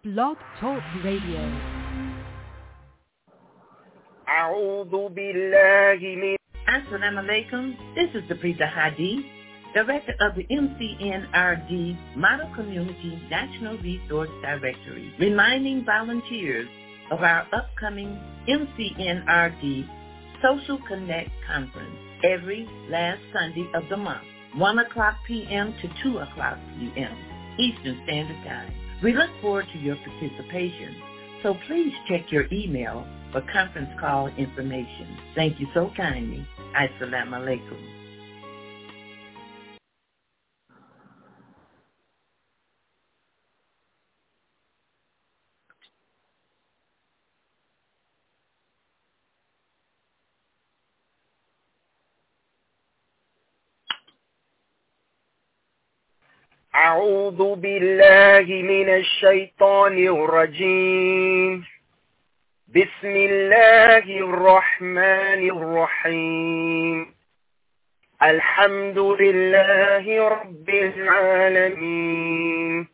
Blog Talk Radio. أعوذ بالله من Assalamu alaikum. This is the Preeta Hadi, Director of the MCNRD Model Community National Resource Directory, reminding volunteers of our upcoming MCNRD Social Connect Conference every last Sunday of the month, 1 o'clock p.m. to 2 o'clock p.m. Eastern Standard Time. We look forward to your participation, so please check your email for conference call information. Thank you so kindly. Assalamu alaikum. أعوذ بالله من الشيطان الرجيم بسم الله الرحمن الرحيم الحمد لله رب العالمين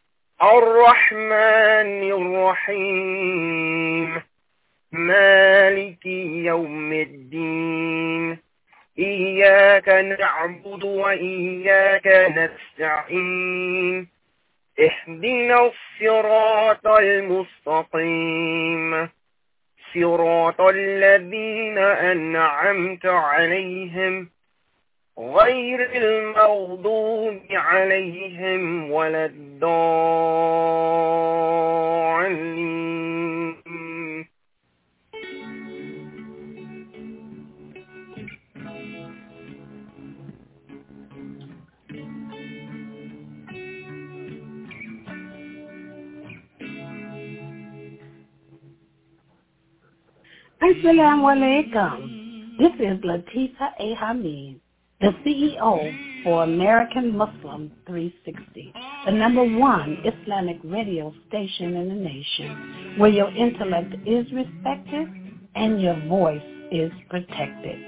الرحمن الرحيم مالك يوم الدين إياك نعبد وإياك نستعين اهدنا الصراط المستقيم صراط الذين أنعمت عليهم غير المغضوب عليهم ولا الضالين. Assalamu alaikum. This is Latifa A. Hamid, the CEO for American Muslim 360, the #1 Islamic radio station in the nation, where your intellect is respected and your voice is protected.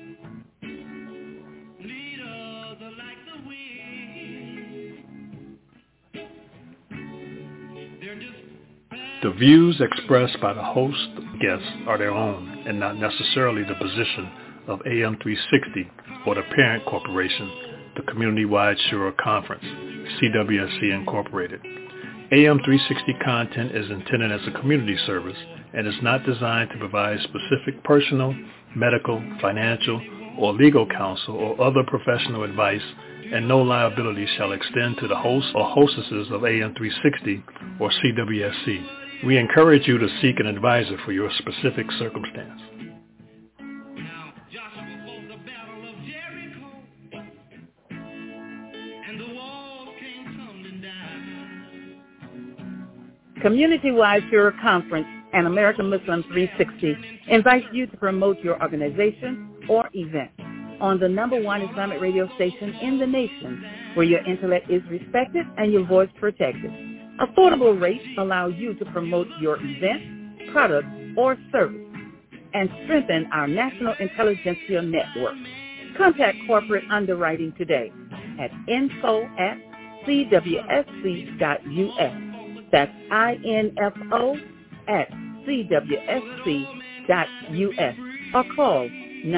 The views expressed by the host and guests are their own and not necessarily the position of AM 360 or the parent corporation, the Community-Wide Shura Conference, CWSC Incorporated. AM 360 content is intended as a community service and is not designed to provide specific personal, medical, financial, or legal counsel or other professional advice, and no liability shall extend to the hosts or hostesses of AM 360 or CWSC. We encourage you to seek an advisor for your specific circumstance. Community-Wide Shura Conference and American Muslim 360 invites you to promote your organization or event on the #1 Islamic radio station in the nation, where your intellect is respected and your voice protected. Affordable rates allow you to promote your event, product, or service and strengthen our national intelligentsia network. Contact corporate underwriting today at info@cwsc.us. That's info@cwsc.us, or call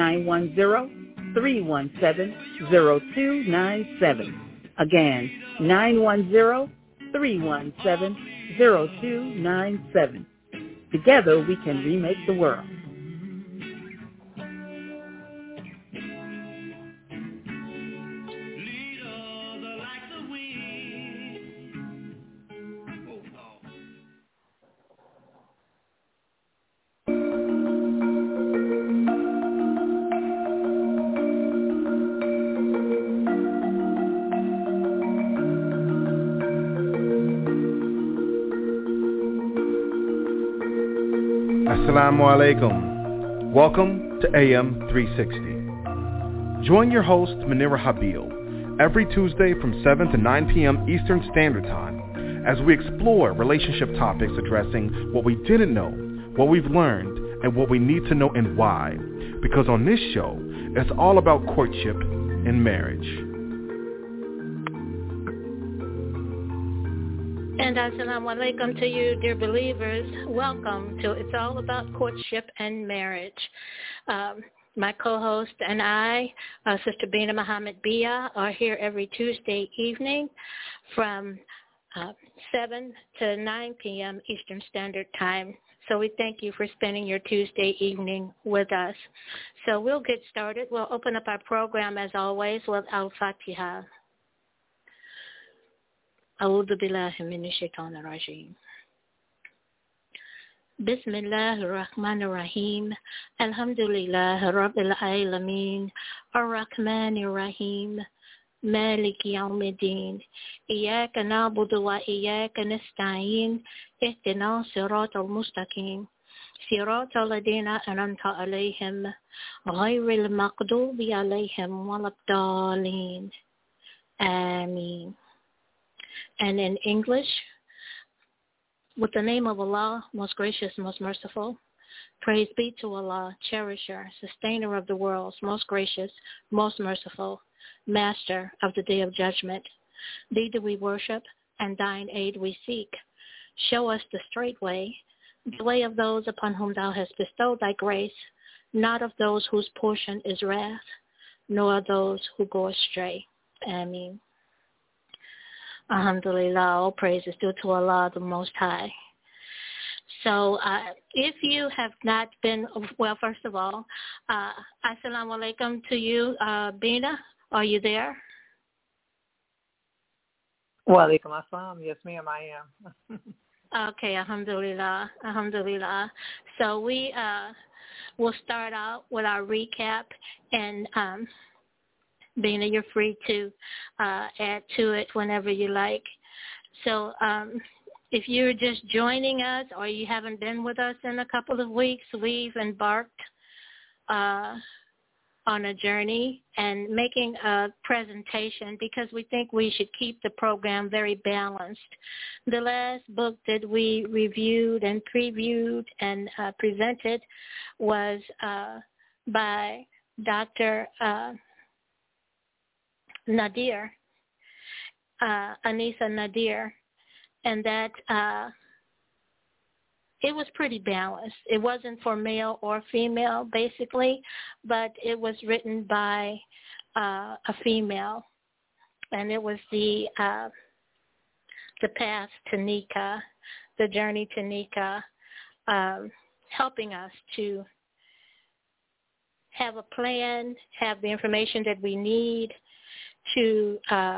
910-317-0297. Again, 910-317-0297. Together we can remake the world. Assalamu alaikum. Welcome to AM 360. Join your host, Munira Habil, every Tuesday from 7 to 9 p.m. Eastern Standard Time as we explore relationship topics addressing what we didn't know, what we've learned, and what we need to know and why. Because on this show, it's all about courtship and marriage. And assalamu alaikum to you, dear believers. Welcome to It's All About Courtship and Marriage. My co-host and I, Sister Bina Muhammad Bia, are here every Tuesday evening from 7 to 9 p.m. Eastern Standard Time. So we thank you for spending your Tuesday evening with us. So we'll get started. We'll open up our program, as always, with Al-Fatiha. أعوذ بالله من الشيطان الرجيم بسم الله الرحمن الرحيم الحمد لله رب العالمين الرحمن الرحيم مالك يوم الدين إياك نعبد وإياك نستعين اهدنا الصراط المستقيم صراط الذين أنعمت عليهم غير المغضوب عليهم ولا الضالين آمين. And in English, with the name of Allah, most gracious, most merciful, praise be to Allah, cherisher, sustainer of the worlds, most gracious, most merciful, master of the day of judgment. Thee do we worship, and thine aid we seek. Show us the straight way, the way of those upon whom thou hast bestowed thy grace, not of those whose portion is wrath, nor of those who go astray. Ameen. Alhamdulillah, all praise is due to Allah, the Most High. So if you have not been, well, first of all, assalamu alaikum to you, Bina. Are you there? Wa alaikum assalam. Yes, ma'am, I am. Okay, alhamdulillah, alhamdulillah. So we will start out with our recap, and Bina, you're free to add to it whenever you like. So if you're just joining us or you haven't been with us in a couple of weeks, we've embarked on a journey and making a presentation because we think we should keep the program very balanced. The last book that we reviewed and previewed and presented was by Dr. Nadir, Anisa Nadir, and that it was pretty balanced. It wasn't for male or female, basically, but it was written by a female, and it was the path to Nikah, the journey to Nikah, helping us to have a plan, have the information that we need to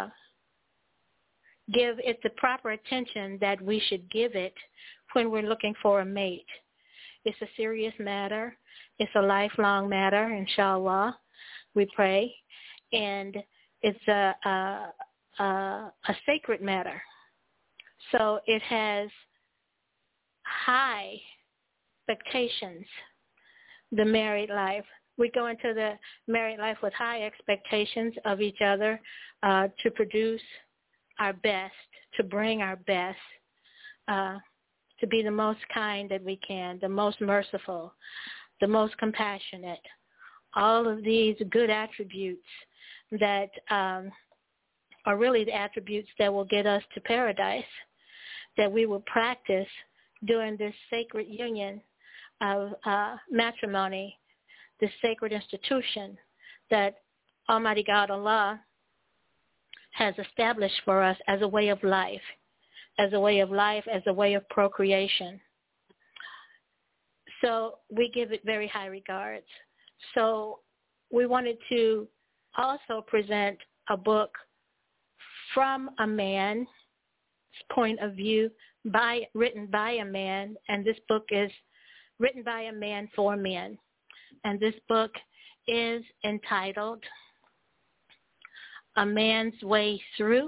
give it the proper attention that we should give it when we're looking for a mate. It's a serious matter. It's a lifelong matter, inshallah, we pray. And it's a sacred matter. So it has high expectations, the married life. We go into the married life with high expectations of each other to produce our best, to bring our best, to be the most kind that we can, the most merciful, the most compassionate. All of these good attributes that are really the attributes that will get us to paradise, that we will practice during this sacred union of matrimony, this sacred institution that Almighty God Allah has established for us as a way of life, as a way of procreation. So we give it very high regards. So we wanted to also present a book from a man's point of view, written by a man, and this book is written by a man for men. And this book is entitled A Man's Way Through.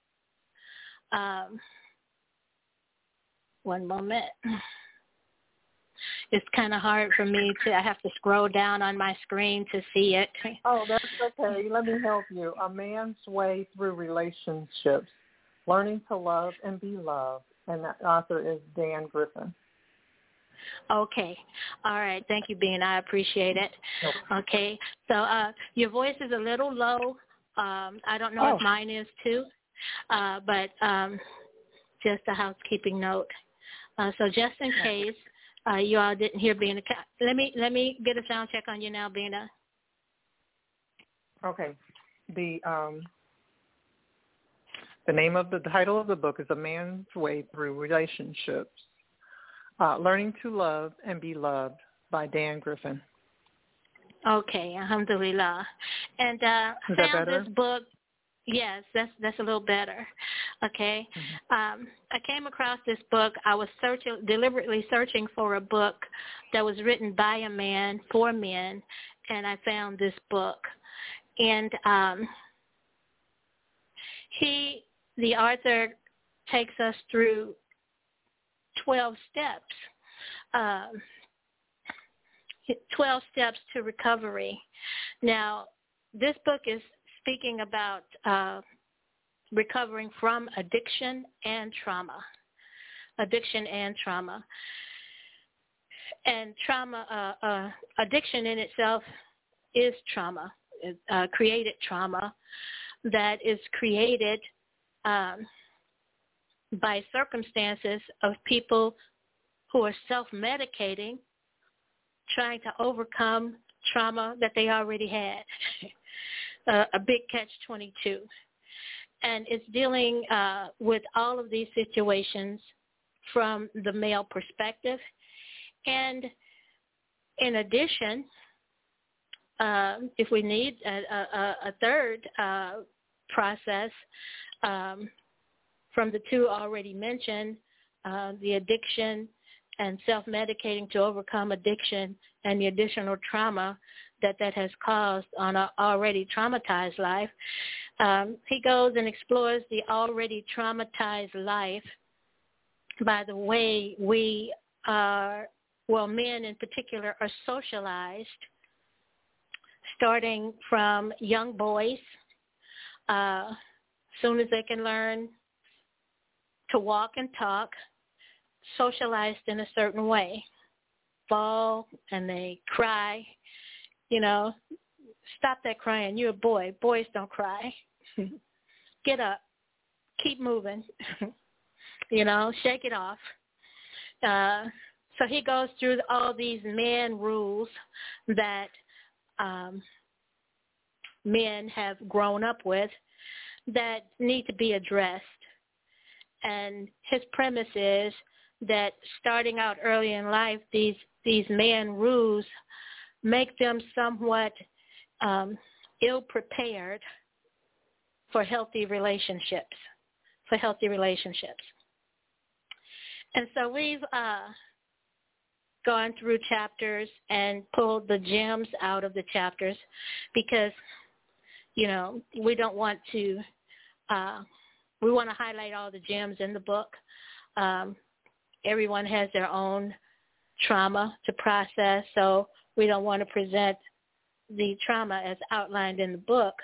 One moment. It's kind of hard for me I have to scroll down on my screen to see it. Oh, that's okay. Let me help you. A Man's Way Through Relationships, Learning to Love and Be Loved. And that author is Dan Griffin. Okay. All right. Thank you, Bean. I appreciate it. Okay. So your voice is a little low. I don't know if mine is too. But just a housekeeping note. So just in case you all didn't hear Bina, let me get a sound check on you now, Bina. Okay. The name of the title of the book is A Man's Way Through Relationships, Learning to Love and Be Loved by Dan Griffin. Okay, alhamdulillah. And is found that better? This book. Yes, that's a little better. Okay. Mm-hmm. I came across this book. I was deliberately searching for a book that was written by a man for men, and I found this book. And the author takes us through 12 steps. 12 steps to recovery. Now, this book is speaking about recovering from addiction and trauma. Addiction and trauma. And trauma, addiction in itself is trauma, created trauma that is created by circumstances of people who are self-medicating, trying to overcome trauma that they already had. A big catch-22. And it's dealing with all of these situations from the male perspective. And in addition, if we need a third process from the two already mentioned, the addiction and self-medicating to overcome addiction and the additional trauma that has caused on an already traumatized life. He goes and explores the already traumatized life by the way we are, well, men in particular, are socialized, starting from young boys, soon as they can learn to walk and talk, socialized in a certain way, fall and they cry. You know, stop that crying. You're a boy. Boys don't cry. Get up. Keep moving. You know, shake it off. So he goes through all these man rules that men have grown up with that need to be addressed. And his premise is that starting out early in life, these man rules make them somewhat ill-prepared for healthy relationships. And so we've gone through chapters and pulled the gems out of the chapters because, you know, we don't want to, we want to highlight all the gems in the book. Everyone has their own trauma to process, so we don't want to present the trauma as outlined in the book.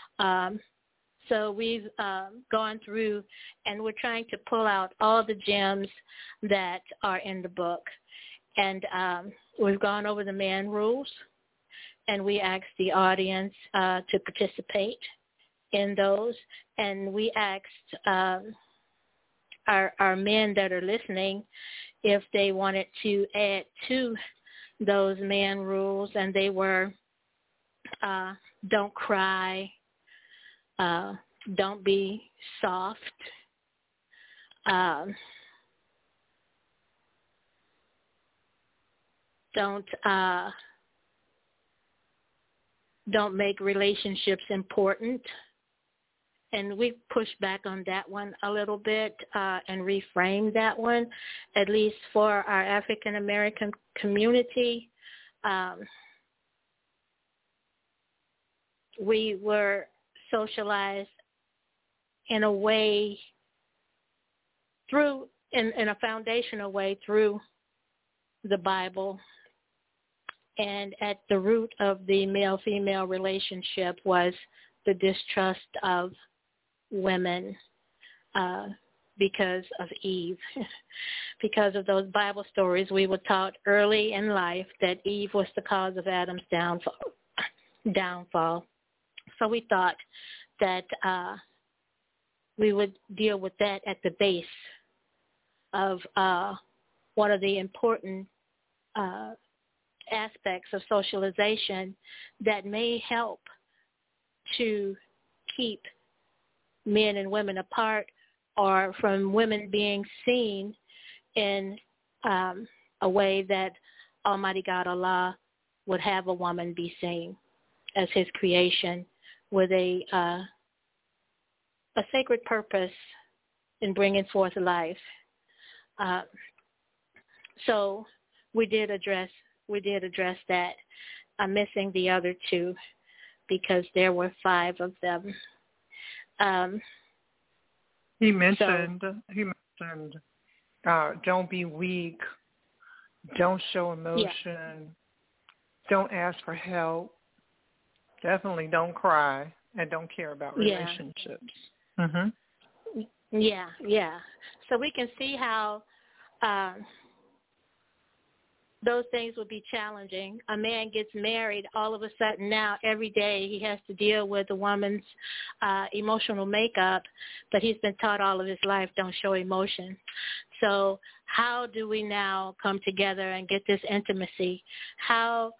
So we've gone through and we're trying to pull out all the gems that are in the book. And we've gone over the man rules, and we asked the audience to participate in those. And we asked our men that are listening if they wanted to add to those man rules, and they were don't cry, don't be soft, don't make relationships important. And we pushed back on that one a little bit and reframed that one, at least for our African American community. We were socialized in a way through, in a foundational way through the Bible. And at the root of the male-female relationship was the distrust of women because of Eve. Because of those Bible stories, we were taught early in life that Eve was the cause of Adam's downfall. So we thought that we would deal with that at the base of one of the important aspects of socialization that may help to keep men and women apart, or from women being seen in a way that Almighty God Allah would have a woman be seen as his creation with a sacred purpose in bringing forth life. So we did address that. I'm missing the other two because there were 5 of them. He mentioned don't be weak, don't show emotion, don't ask for help, definitely don't cry, and don't care about relationships. Yeah. So we can see how those things would be challenging. A man gets married, all of a sudden now every day he has to deal with a woman's emotional makeup, but he's been taught all of his life, don't show emotion. So how do we now come together and get this intimacy? How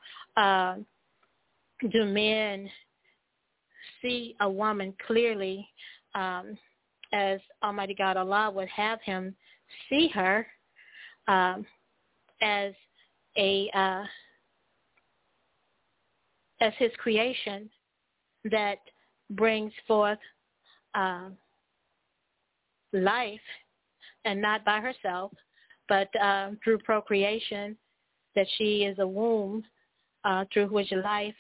do men see a woman clearly as Almighty God Allah would have him see her, as his creation that brings forth life, and not by herself, but through procreation, that she is a womb through which life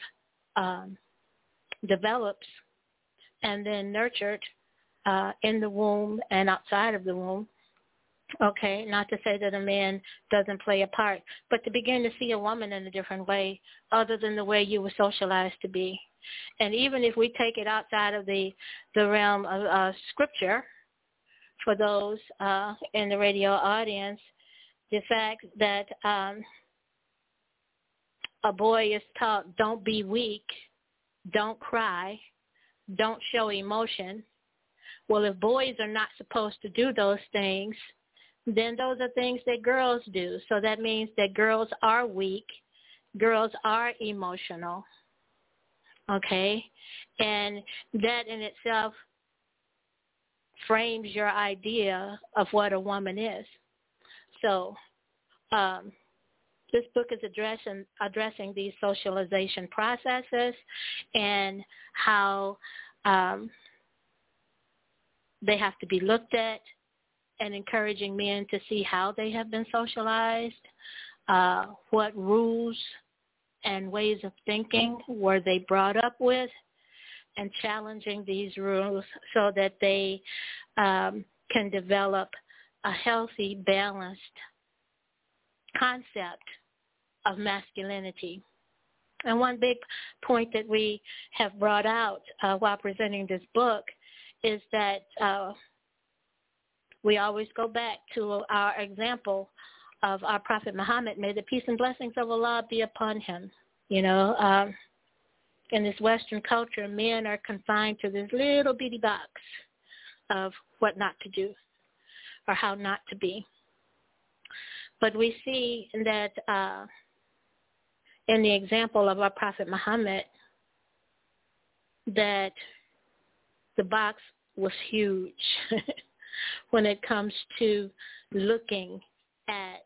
develops and then nurtured in the womb and outside of the womb. Okay, not to say that a man doesn't play a part, but to begin to see a woman in a different way other than the way you were socialized to be. And even if we take it outside of the realm of Scripture, for those in the radio audience, the fact that a boy is taught, don't be weak, don't cry, don't show emotion. Well, if boys are not supposed to do those things, then those are things that girls do. So that means that girls are weak, girls are emotional, okay? And that in itself frames your idea of what a woman is. So this book is addressing these socialization processes and how they have to be looked at, and encouraging men to see how they have been socialized, what rules and ways of thinking were they brought up with, and challenging these rules so that they can develop a healthy, balanced concept of masculinity. And one big point that we have brought out while presenting this book is that we always go back to our example of our Prophet Muhammad. May the peace and blessings of Allah be upon him. You know, in this Western culture, men are confined to this little bitty box of what not to do or how not to be. But we see that in the example of our Prophet Muhammad, that the box was huge when it comes to looking at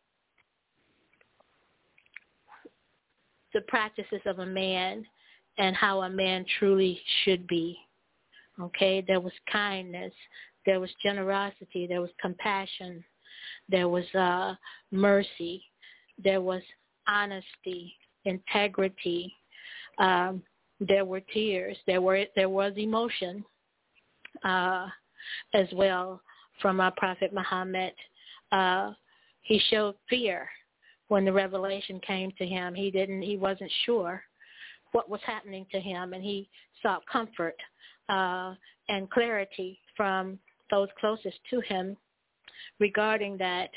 the practices of a man and how a man truly should be. Okay, there was kindness, there was generosity, there was compassion, there was mercy, there was honesty, integrity, there were tears, there was emotion as well from our Prophet Muhammad. He showed fear when the revelation came to him. He wasn't sure what was happening to him, and he sought comfort and clarity from those closest to him regarding that.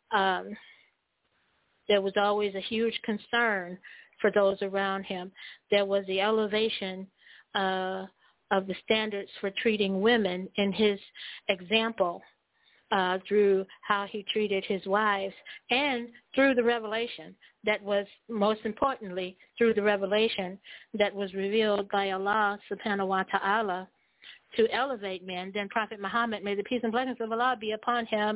There was always a huge concern for those around him. There was the elevation of the standards for treating women in his example through how he treated his wives, and through the revelation that was, most importantly, through the revelation that was revealed by Allah subhanahu wa ta'ala to elevate men. Then Prophet Muhammad, may the peace and blessings of Allah be upon him,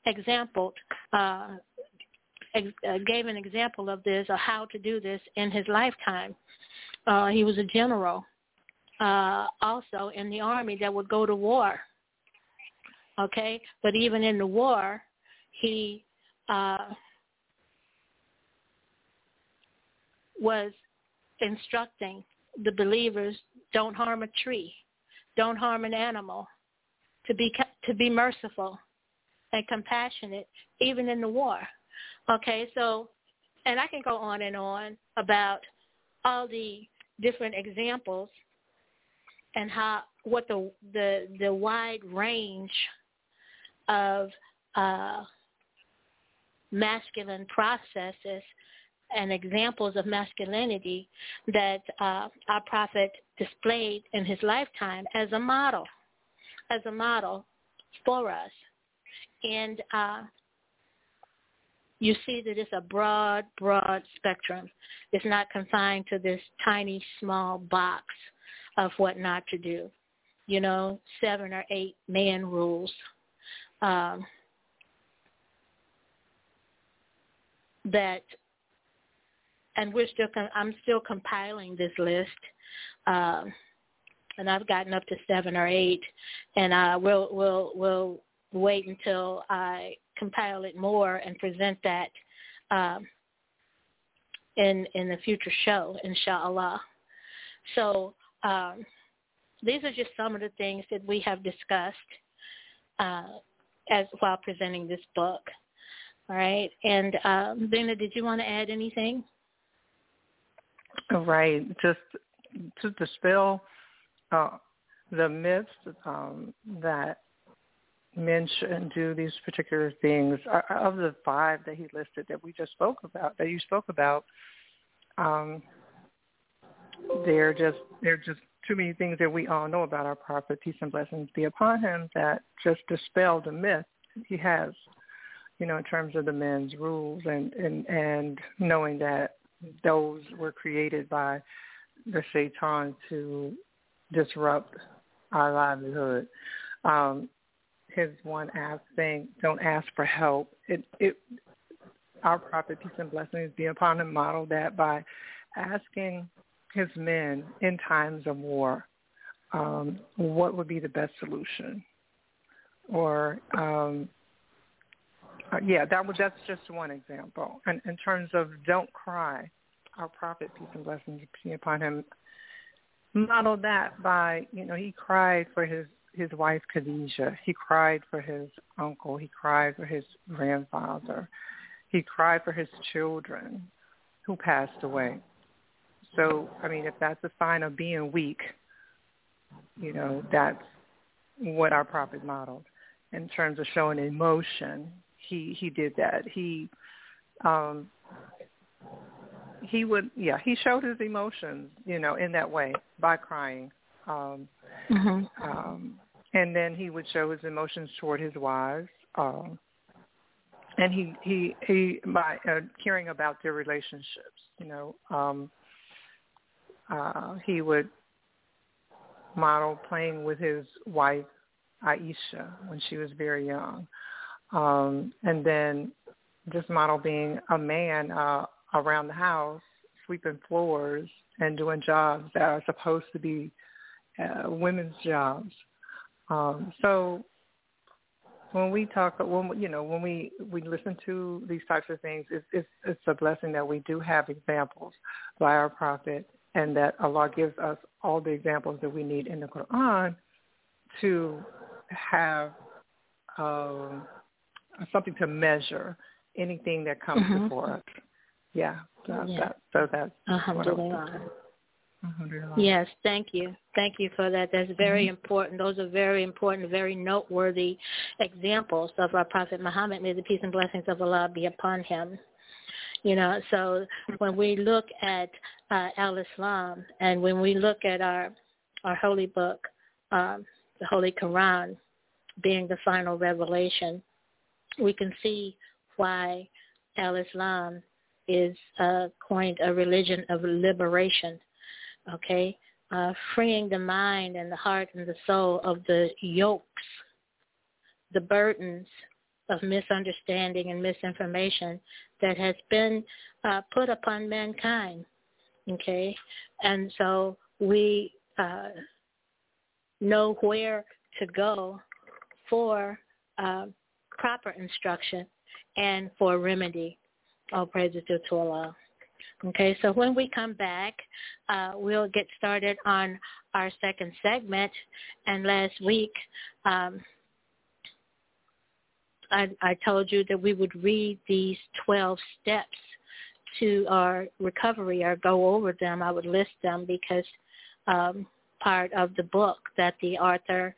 gave an example of this, or how to do this in his lifetime. He was a general also in the army that would go to war. Okay, but even in the war, he was instructing the believers, don't harm a tree, don't harm an animal, to be merciful and compassionate, even in the war. Okay, so, and I can go on and on about all the different examples and what the wide range of masculine processes and examples of masculinity that our prophet displayed in his lifetime as a model for us. And you see that it's a broad spectrum. It's not confined to this tiny, small box of what not to do. 7 or 8 man rules. That, and I'm still compiling this list, and I've gotten up to 7 or 8, and we'll wait until I compile it more and present that in the future show, inshallah. So these are just some of the things that we have discussed as while presenting this book. All right. And Bina, did you want to add anything? Right. Just to dispel the myths that men shouldn't do these particular things. Of the 5 that he listed that you spoke about, they're just too many things that we all know about our prophet, peace and blessings be upon him, that just dispel the myth he has, in terms of the men's rules and knowing that those were created by the Shaitan to disrupt our livelihood. His one thing, don't ask for help. Our prophet, peace and blessings be upon him, modeled that by asking his men in times of war, what would be the best solution? Or, that's just one example. And in terms of don't cry, our prophet, peace and blessings be upon him, modeled that by, he cried for his wife Khadijah. He cried for his uncle. He cried for his grandfather. He cried for his children who passed away. So, if that's a sign of being weak, that's what our prophet modeled. In terms of showing emotion, he did that. He showed his emotions, in that way by crying. And then he would show his emotions toward his wives, and he by caring about their relationships. He would model playing with his wife Aisha when she was very young, and then just model being a man around the house, sweeping floors and doing jobs that are supposed to be women's jobs. So when we talk, when we listen to these types of things, it's a blessing that we do have examples by our prophet, and that Allah gives us all the examples that we need in the Quran to have something to measure anything that comes before us. Yeah. That's Alhamdulillah. Yes, thank you. Thank you for that. That's very important. Those are very important, very noteworthy examples of our Prophet Muhammad. May the peace and blessings of Allah be upon him. So when we look at Al-Islam, and when we look at our holy book, the Holy Quran, being the final revelation, we can see why Al-Islam is coined a religion of liberation, okay? Freeing the mind and the heart and the soul of the yokes, the burdens of misunderstanding and misinformation that has been put upon mankind, okay? And so we know where to go for proper instruction and for remedy. All praises due to Allah. Okay, so when we come back, we'll get started on our second segment. And last week, I told you that we would read these 12 steps to our recovery or go over them. I would list them because part of the book that the author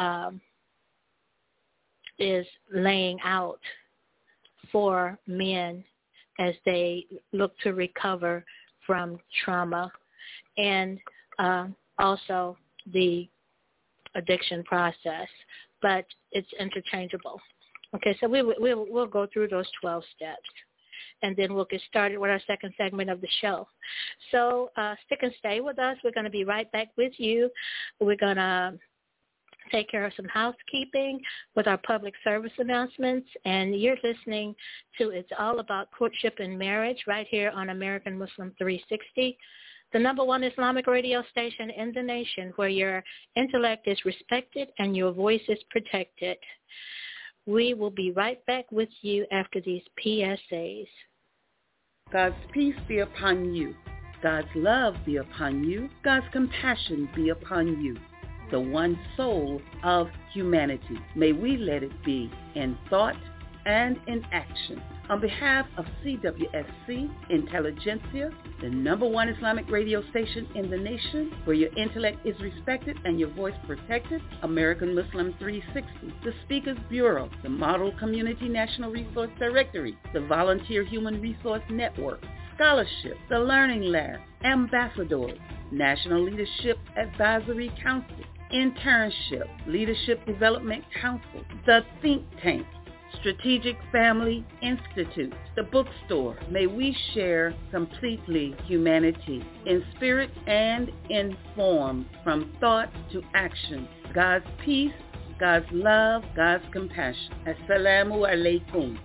is laying out for men as they look to recover from trauma, and also the addiction process, but it's interchangeable. Okay, so we'll go through those 12 steps, and then we'll get started with our second segment of the show. So stick and stay with us. We're going to be right back with you. We're going to take care of some housekeeping with our public service announcements, and you're listening to It's All About Courtship and Marriage right here on American Muslim 360, the number one Islamic radio station in the nation, where your intellect is respected and your voice is protected. We will be right back with you after these PSAs. God's peace be upon you. God's love be upon you. God's compassion be upon you, the one soul of humanity. May we let it be in thought and in action. On behalf of CWSC Intelligentsia, the number one Islamic radio station in the nation, where your intellect is respected and your voice protected, American Muslim 360, the Speakers Bureau, the Model Community National Resource Directory, the Volunteer Human Resource Network, Scholarship, the Learning Lab, Ambassadors, National Leadership Advisory Council, Internship, Leadership Development Council, the Think Tank, Strategic Family Institute, the Bookstore. May we share completely humanity in spirit and in form, from thought to action. God's peace, God's love, God's compassion. Assalamu alaikum.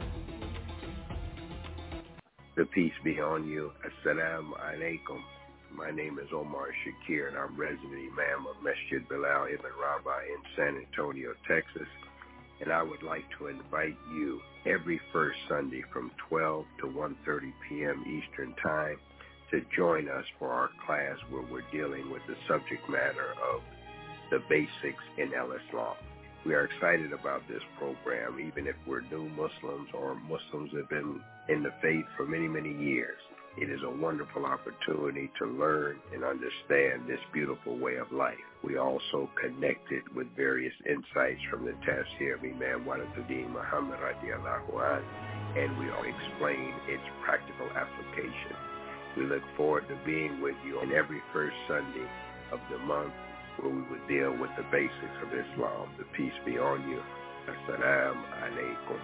The peace be on you. Assalamu alaikum. My name is Omar Shakir, and I'm resident Imam of Masjid Bilal Ibn Rabah in San Antonio, Texas. And I would like to invite you every first Sunday from 12 to 1:30 p.m. Eastern Time to join us for our class where we're dealing with the subject matter of the basics in Al-Islam. We are excited about this program, even if we're new Muslims or Muslims that have been in the faith for many, many years. It is a wonderful opportunity to learn and understand this beautiful way of life. We also connected with various insights from the Tafsir of Imam Waliduddin Muhammad radiallahu anh, and we will explain its practical application. We look forward to being with you on every first Sunday of the month, where we would deal with the basics of Islam. The peace be on you. Assalamu alaikum.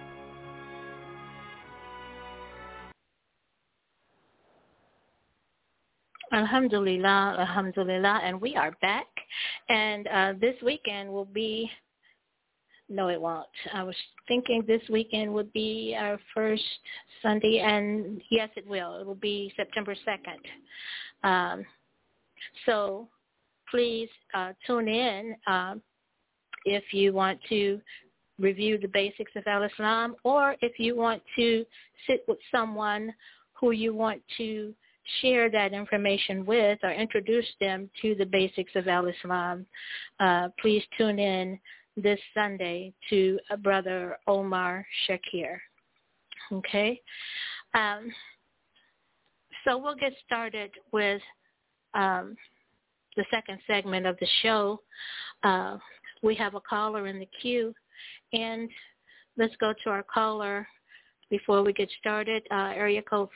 Alhamdulillah, alhamdulillah, and we are back. And this weekend will be, no it won't. I was thinking this weekend would be our first Sunday, and yes it will. It will be September 2nd. So please tune in if you want to review the basics of Al-Islam, or if you want to sit with someone who you want to share that information with or introduce them to the basics of Al-Islam. Please tune in this Sunday to Brother Omar Shakir. Okay? So we'll get started with the second segment of the show. We have a caller in the queue, and let's go to our caller before we get started. Area code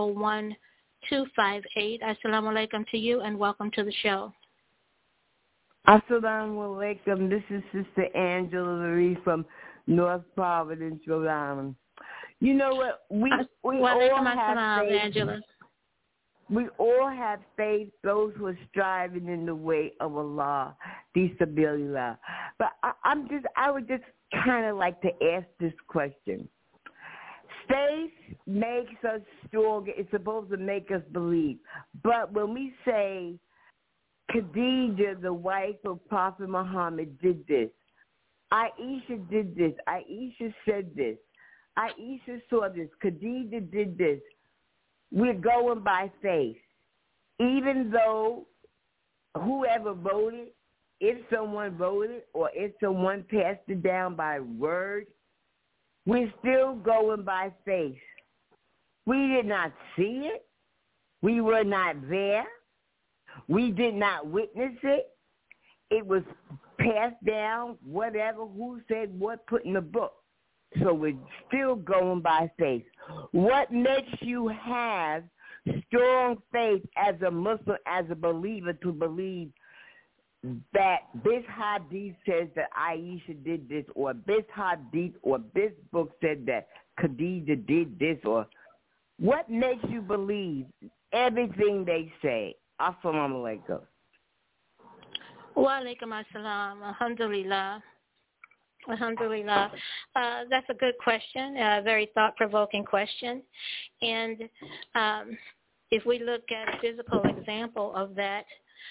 401-258. Assalamu alaikum to you, and welcome to the show. Assalamu alaikum. This is Sister Angela Marie from North Providence, Rhode Island. You know what? We all have faith. Angela. We all have faith, those who are striving in the way of Allah, Bismillah. But I would just kind of like to ask this question. Faith makes us stronger. It's supposed to make us believe. But when we say Khadijah, the wife of Prophet Muhammad, did this, Aisha did this, Aisha said this, Aisha saw this, Khadijah did this, we're going by faith. Even though whoever voted, if someone voted or if someone passed it down by word, we're still going by faith. We did not see it. We were not there. We did not witness it. It was passed down, whatever, who said what, put in the book. So we're still going by faith. What makes you have strong faith as a Muslim, as a believer, to believe that this hadith says that Aisha did this, or this hadith or this book said that Khadijah did this, or what makes you believe everything they say? Assalamu alaikum. Wa alaikum assalam. Alhamdulillah. Alhamdulillah. That's a good question, a very thought-provoking question. And if we look at a physical example of that,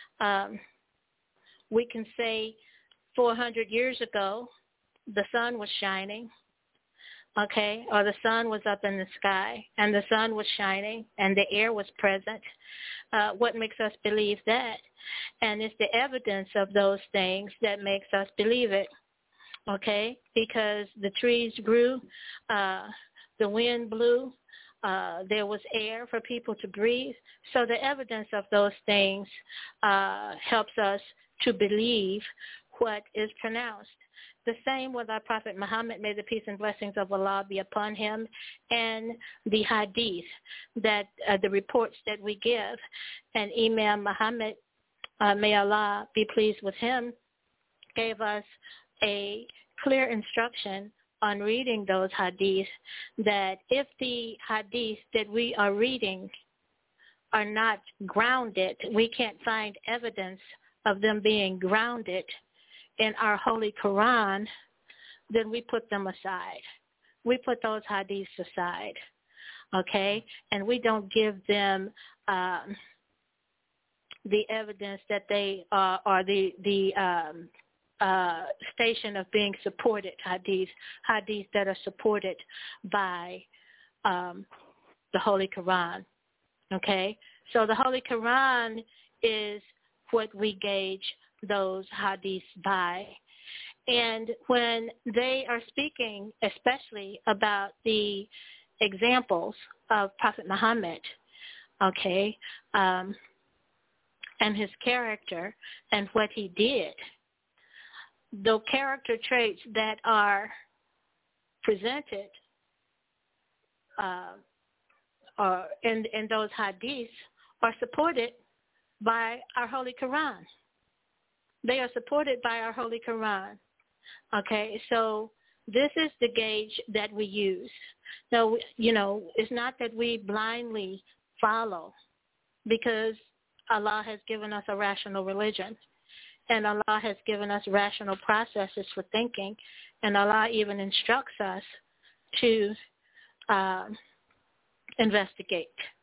we can say 400 years ago, the sun was shining, okay, or the sun was up in the sky, and the sun was shining, and the air was present. What makes us believe that? And it's the evidence of those things that makes us believe it, okay, because the trees grew, the wind blew, there was air for people to breathe. So the evidence of those things helps us to believe what is pronounced. The same with our Prophet Muhammad, may the peace and blessings of Allah be upon him, and the hadith, that the reports that we give. And Imam Muhammad, may Allah be pleased with him, gave us a clear instruction on reading those hadith, that if the hadith that we are reading are not grounded, we can't find evidence of them being grounded in our Holy Quran, then we put them aside. We put those hadiths aside, okay? And we don't give them the evidence that they are the station of being supported hadiths that are supported by the Holy Quran, okay? So the Holy Quran is what we gauge those hadiths by. And when they are speaking especially about the examples of Prophet Muhammad, okay, and his character and what he did, the character traits that are presented in those hadiths are supported by our Holy Quran. They are supported by our Holy Quran. Okay, so this is the gauge that we use. So, you know, it's not that we blindly follow, because Allah has given us a rational religion, and Allah has given us rational processes for thinking, and Allah even instructs us to investigate.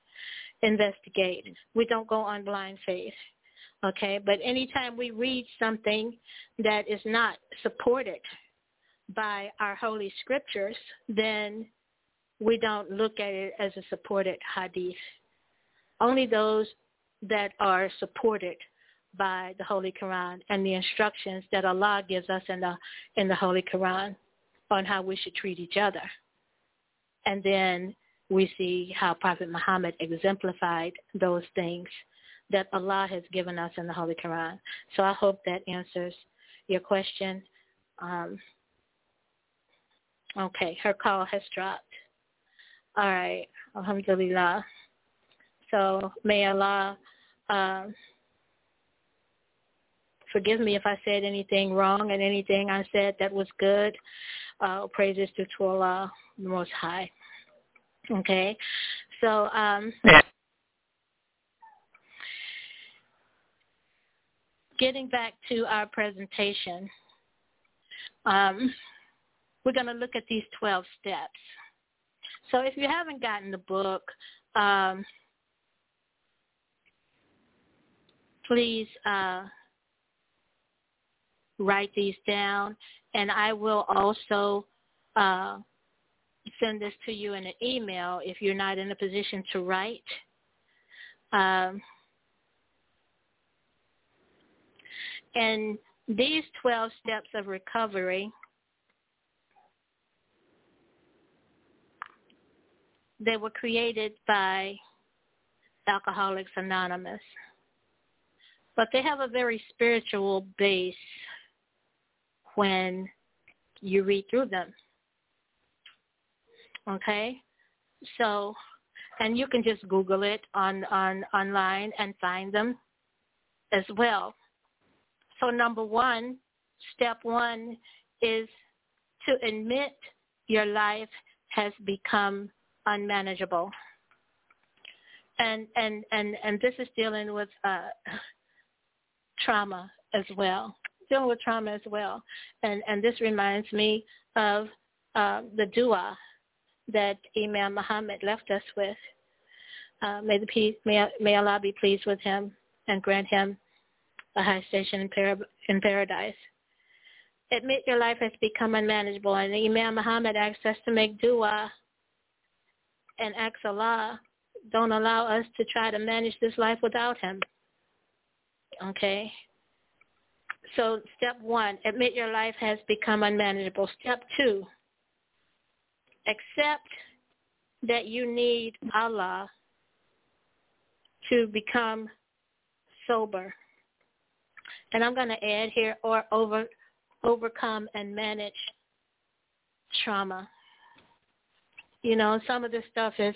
We don't go on blind faith. Okay, but anytime we read something that is not supported by our holy scriptures, then we don't look at it as a supported hadith. Only those that are supported by the Holy Quran and the instructions that Allah gives us in the Holy Quran on how we should treat each other. And then we see how Prophet Muhammad exemplified those things that Allah has given us in the Holy Quran. So I hope that answers your question. Okay, her call has dropped. All right, alhamdulillah. So may Allah Forgive me if I said anything wrong and anything I said that was good. Praises to Allah, the Most High. Okay, so getting back to our presentation, we're going to look at these 12 steps. So if you haven't gotten the book, please write these down, and I will also send this to you in an email if you're not in a position to write. And these 12 steps of recovery, they were created by Alcoholics Anonymous, but they have a very spiritual base when you read through them. Okay? So, and you can just Google it online and find them as well. So step one is to admit your life has become unmanageable. And this is dealing with trauma as well. And this reminds me of the dua that Imam Muhammad left us with. May Allah be pleased with him and grant him a high station in paradise. Admit your life has become unmanageable, and Imam Muhammad asks us to make dua and ask Allah, don't allow us to try to manage this life without him. Okay? So step one, admit your life has become unmanageable. Step two, accept that you need Allah to become sober. And I'm going to add here, or overcome and manage trauma. You know, some of this stuff is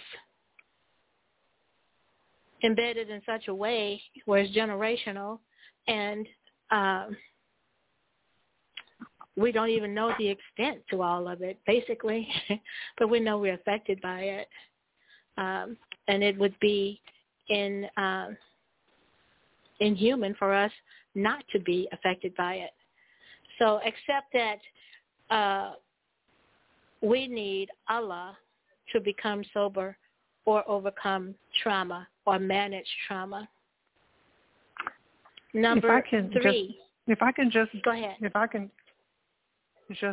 embedded in such a way where it's generational, and we don't even know the extent to all of it, basically, but we know we're affected by it. And it would be inhuman for us not to be affected by it. So accept that we need Allah to become sober or overcome trauma or manage trauma. Number three. If I can just go ahead. If I can just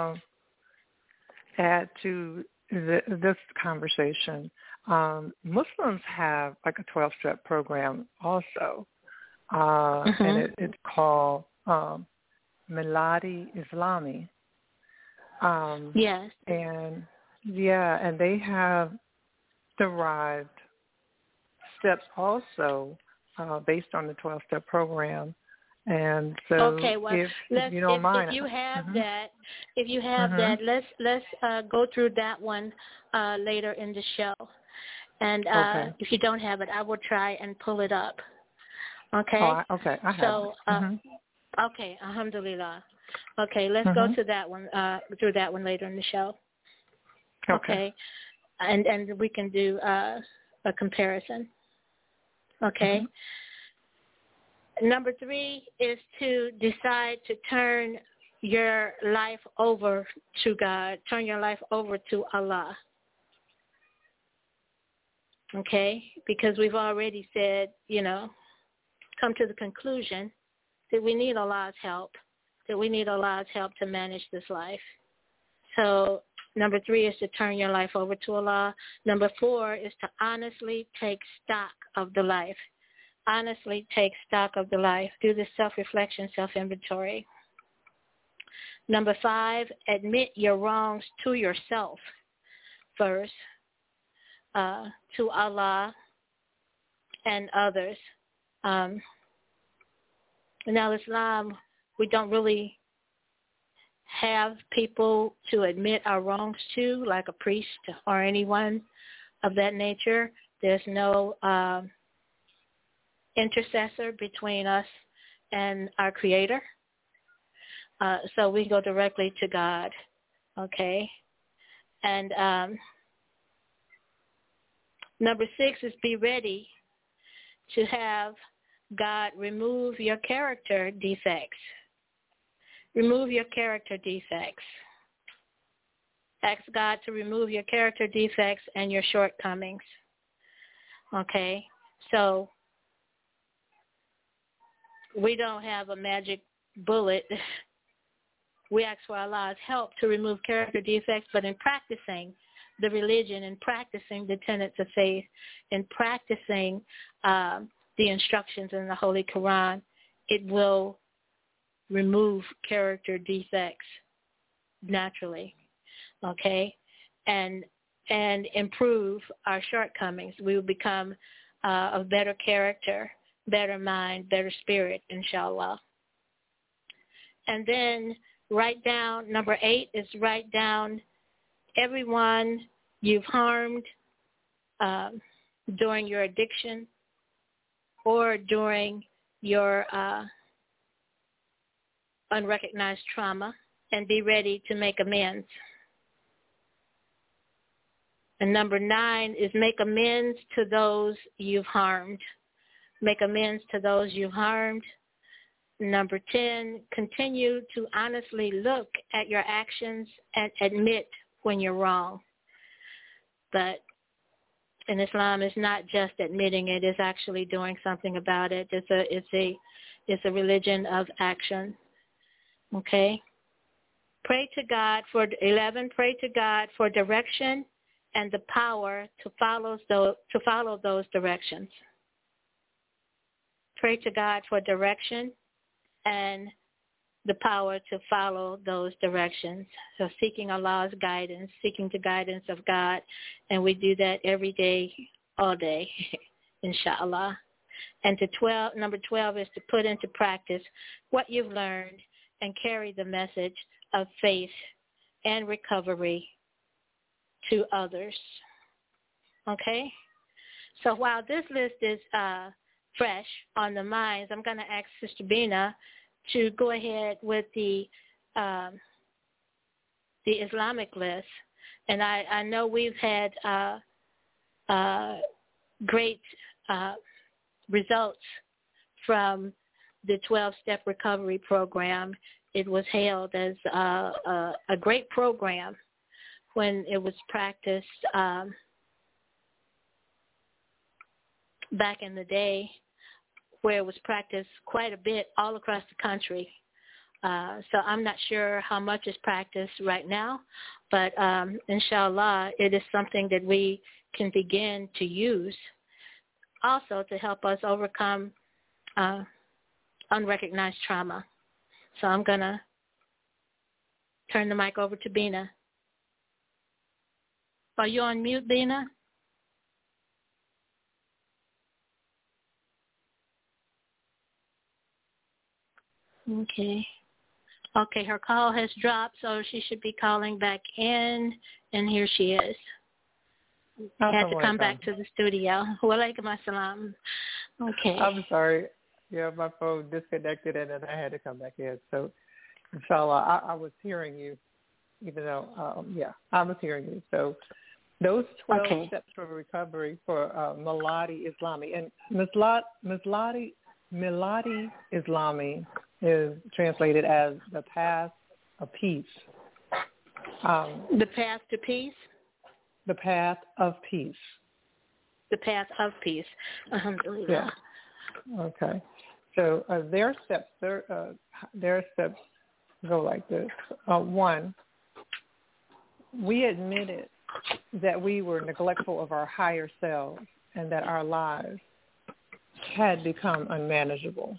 add to this conversation, Muslims have like a 12-step program also. And it's called Miladi Islami. Yes. And they have derived steps also based on the 12-step program. And so, okay, well, if you don't mind, if you have that, let's go through that one later in the show. And if you don't have it, I will try and pull it up. Okay. I have it. Okay, alhamdulillah. Okay, let's go to that one, through that one later in the show. Okay. And we can do a comparison. Okay. Number three is to decide to turn your life over to God, turn your life over to Allah. Okay? Because we've already said, come to the conclusion that we need Allah's help, to manage this life. So number three is to turn your life over to Allah. Number four is to honestly take stock of the life. Honestly take stock of the life. Do the self-reflection, self-inventory. Number five, admit your wrongs to yourself first, to Allah and others. Now, Islam, we don't really have people to admit our wrongs to, like a priest or anyone of that nature. There's no intercessor between us and our Creator. So we go directly to God, okay? And number 6 is be ready to have God remove your character defects. Remove your character defects. Ask God to remove your character defects and your shortcomings. Okay? So we don't have a magic bullet. We ask for Allah's help to remove character defects, but in practicing the religion and practicing the tenets of faith and practicing the instructions in the Holy Quran, it will remove character defects naturally, okay, and improve our shortcomings. We will become a better character, better mind, better spirit, inshallah. And then write down, number 8 is write down everyone you've harmed during your addiction or during your unrecognized trauma, and be ready to make amends. And number 9 is make amends to those you've harmed. Make amends to those you've harmed. Number 10, continue to honestly look at your actions and admit when you're wrong. But in Islam, it's not just admitting it; it's actually doing something about it. It's a religion of action. Okay. Pray to God for 11. Pray to God for direction and the power to follow those directions. Pray to God for direction and the power to follow those directions. So seeking Allah's guidance, seeking the guidance of God, and we do that every day, all day, inshallah. And number 12 is to put into practice what you've learned and carry the message of faith and recovery to others. Okay? So while this list is fresh on the minds, I'm going to ask Sister Bina to go ahead with the Islamic list. And I know we've had great results from the 12-step recovery program. It was hailed as a great program when it was practiced back in the day, where it was practiced quite a bit all across the country. So I'm not sure how much is practiced right now, but inshallah, it is something that we can begin to use also to help us overcome unrecognized trauma. So I'm going to turn the mic over to Bina. Are you on mute, Bina? Okay. Okay, her call has dropped, so she should be calling back in, and here she is. Had to come back to the studio. Walaikum assalam. Okay. I'm sorry. Yeah, my phone disconnected, and then I had to come back in. So, inshallah, I was hearing you, even though, I was hearing you. So those 12 steps for recovery for Miladi Islami. And Miladi Islami is translated as the path of peace. The path to peace? The path of peace. The path of peace. Alhamdulillah. Yeah. Okay. So their steps go like this. 1, we admitted that we were neglectful of our higher selves and that our lives had become unmanageable.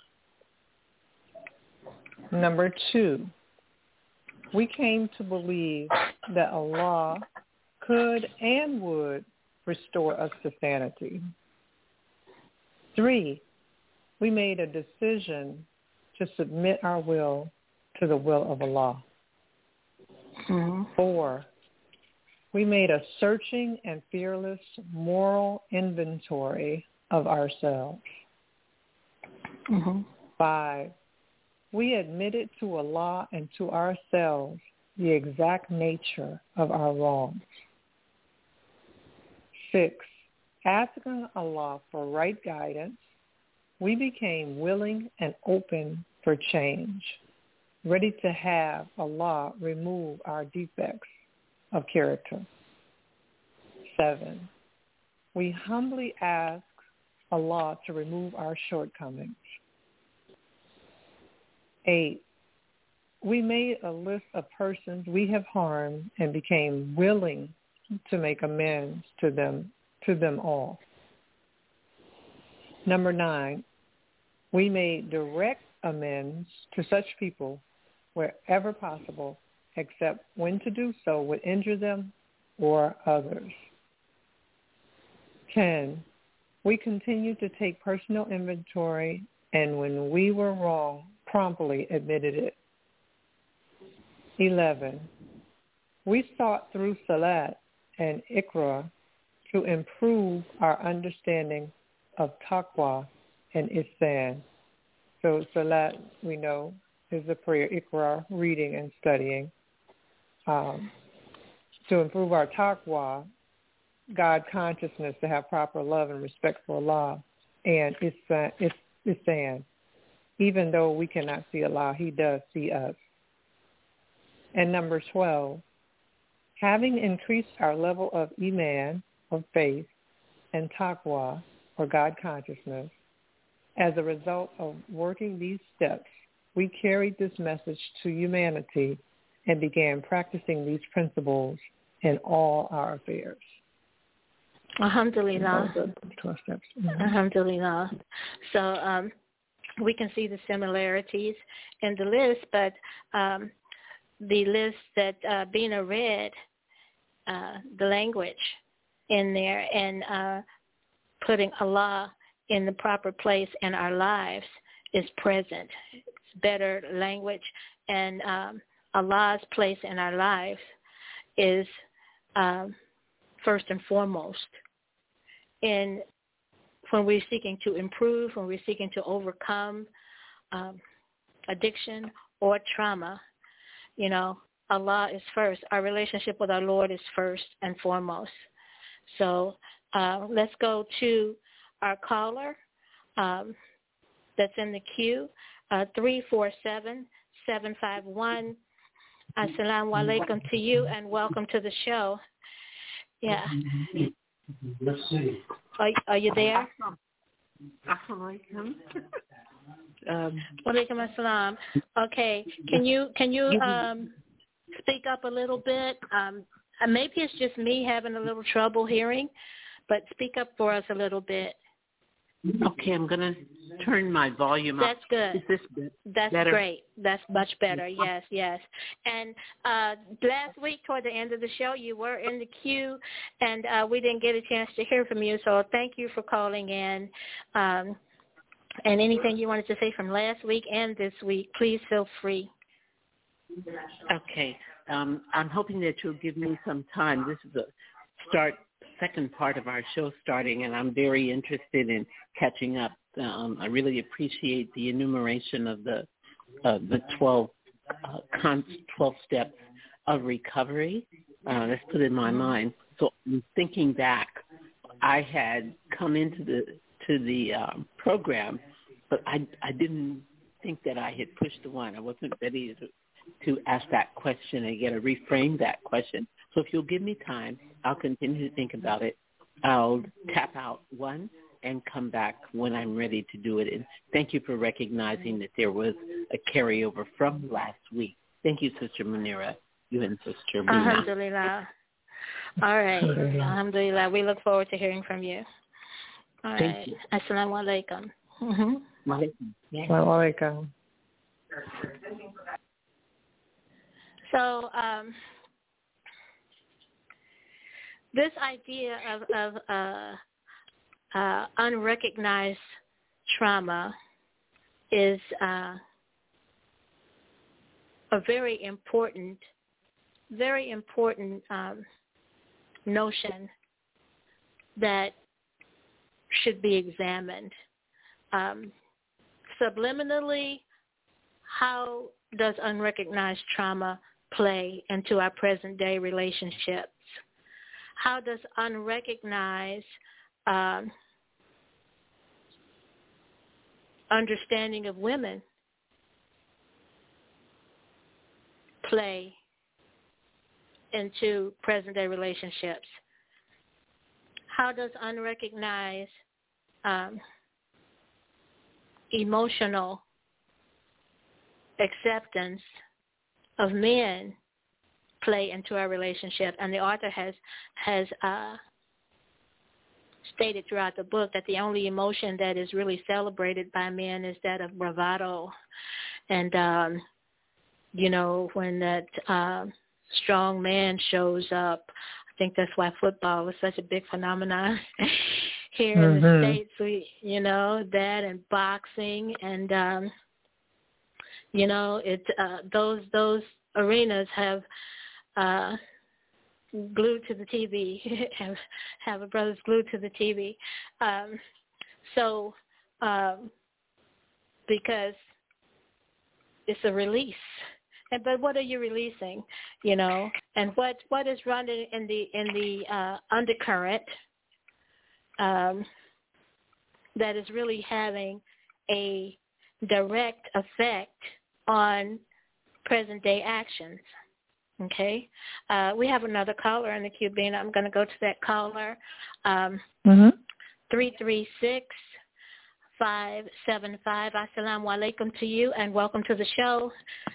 Number 2, we came to believe that Allah could and would restore us to sanity. 3, we made a decision to submit our will to the will of Allah. 4, we made a searching and fearless moral inventory of ourselves. 5, we admitted to Allah and to ourselves the exact nature of our wrongs. 6, asking Allah for right guidance, we became willing and open for change, ready to have Allah remove our defects of character. 7, we humbly ask Allah to remove our shortcomings. 8, we made a list of persons we have harmed and became willing to make amends to them all. Number 9, we made direct amends to such people wherever possible, except when to do so would injure them or others. 10, we continued to take personal inventory, and when we were wrong, promptly admitted it. 11, we sought through Salat and Iqra to improve our understanding of Taqwa and Ihsan. So Salat, we know, is a prayer, Iqra, reading and studying. To improve our Taqwa, God consciousness, to have proper love and respect for Allah, and Ihsan. Even though we cannot see Allah, He does see us. And number 12, having increased our level of Iman, of faith, and Taqwa, or God consciousness, as a result of working these steps, we carried this message to humanity and began practicing these principles in all our affairs. Alhamdulillah. 12 steps. Alhamdulillah. So we can see the similarities in the list, but the list that Bina read, the language in there, and putting Allah in the proper place in our lives is present. It's better language, and Allah's place in our lives is first and foremost. And when we're seeking to improve, when we're seeking to overcome addiction or trauma, you know, Allah is first. Our relationship with our Lord is first and foremost. So let's go to our caller that's in the queue, 347-751. Assalamu alaikum to you, and welcome to the show. Yeah. Let's see. Are you there? Assalamu Walaikum assalam. Okay. Can you speak up a little bit? Maybe it's just me having a little trouble hearing, but speak up for us a little bit. Okay, I'm going to turn my volume up. That's good. Is this That's better? great. That's much better. Yes, yes. And last week, toward the end of the show, you were in the queue, and we didn't get a chance to hear from you. So thank you for calling in. And anything you wanted to say from last week and this week, please feel free. Okay. I'm hoping that you'll give me some time. This is the second part of our show starting, and I'm very interested in catching up. I really appreciate the enumeration of the 12 steps of recovery. That's put in my mind. So thinking back, I had come into the program, but I didn't think that I had pushed the one. I wasn't ready to ask that question and get to reframe that question. So if you'll give me time, I'll continue to think about it. I'll tap out one and come back when I'm ready to do it. And thank you for recognizing that there was a carryover from last week. Thank you, Sister Munira. You and Sister Bina. Alhamdulillah. All right. Alhamdulillah. We look forward to hearing from you. All right. Thank you. Assalamu alaikum. Assalamu alaikum. So this idea of unrecognized trauma is a very important notion that should be examined. Subliminally, how does unrecognized trauma play into our present-day relationships? How does unrecognized understanding of women play into present-day relationships? How does unrecognized emotional acceptance of men play into our relationship? And the author has stated throughout the book that the only emotion that is really celebrated by men is that of bravado. And, when that strong man shows up, I think that's why football is such a big phenomenon here in the States. That and boxing and, those arenas have glued to the TV, have a brothers glued to the TV. Because it's a release. But what are you releasing, And what is running in the undercurrent that is really having a direct effect on present-day actions? Okay. We have another caller in the queue, Bina. I'm going to go to that caller. 336-575. Assalamu alaikum to you, and welcome to the show.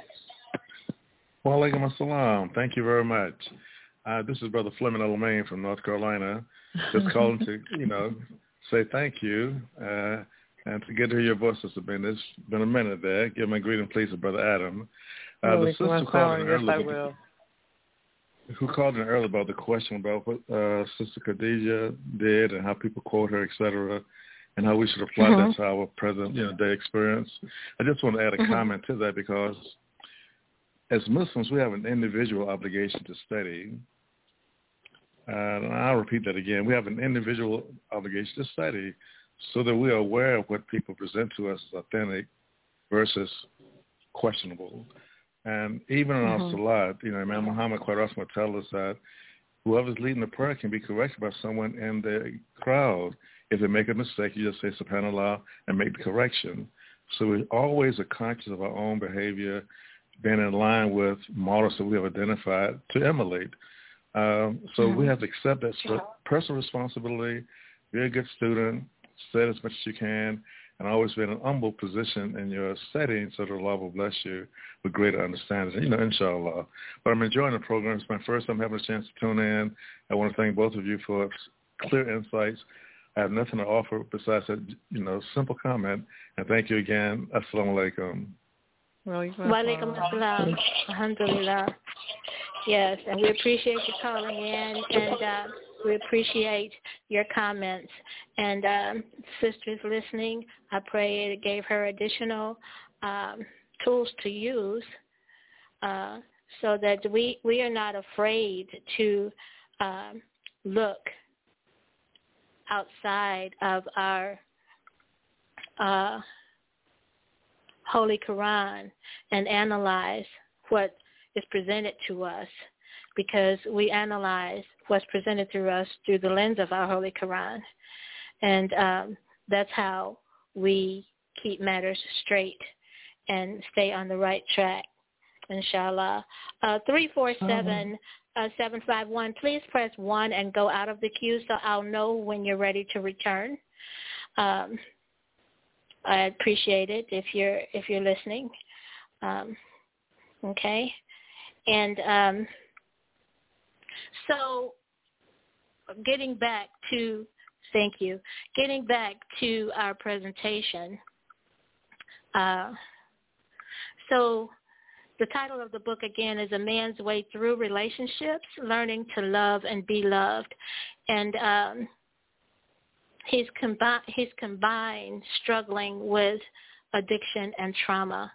Wa alaikum assalam. Thank you very much. This is Brother Fleming Elmaine from North Carolina. Just calling to, say thank you and to get to hear your voice, Sister Ben. It's been a minute there. Give my greeting, please, to Brother Adam. The sister who called in earlier about the question about what Sister Khadijah did and how people quote her, etc., and how we should apply that to our present day experience. I just want to add a comment to that, because as Muslims, we have an individual obligation to study. And I'll repeat that again. We have an individual obligation to study so that we are aware of what people present to us as authentic versus questionable. And even in our salat, Imam Muhammad quite often tells us that whoever's leading the prayer can be corrected by someone in the crowd. If they make a mistake, you just say subhanallah and make the correction. So we always are conscious of our own behavior, being in line with models that we have identified to emulate. So we have to accept that personal responsibility, be a good student, study as much as you can, and always be in an humble position in your setting so that Allah will bless you with greater understanding, inshallah. But I'm enjoying the program. It's my first time having a chance to tune in. I want to thank both of you for clear insights. I have nothing to offer besides a, simple comment. And thank you again. Assalamu alaikum. Wa alaikum assalam. Alhamdulillah. Yes, and we appreciate you calling in, and we appreciate your comments. And sisters listening, I pray it gave her additional tools to use so that we are not afraid to look outside of our Holy Quran and analyze what is presented to us, because we analyze what's presented through us through the lens of our Holy Quran. And that's how we keep matters straight and stay on the right track, inshallah. 347-751, please press 1 and go out of the queue so I'll know when you're ready to return. I appreciate it if you're listening. Okay. And so getting back to our presentation. So the title of the book, again, is A Man's Way Through Relationships, Learning to Love and Be Loved. And he's combined struggling with addiction and trauma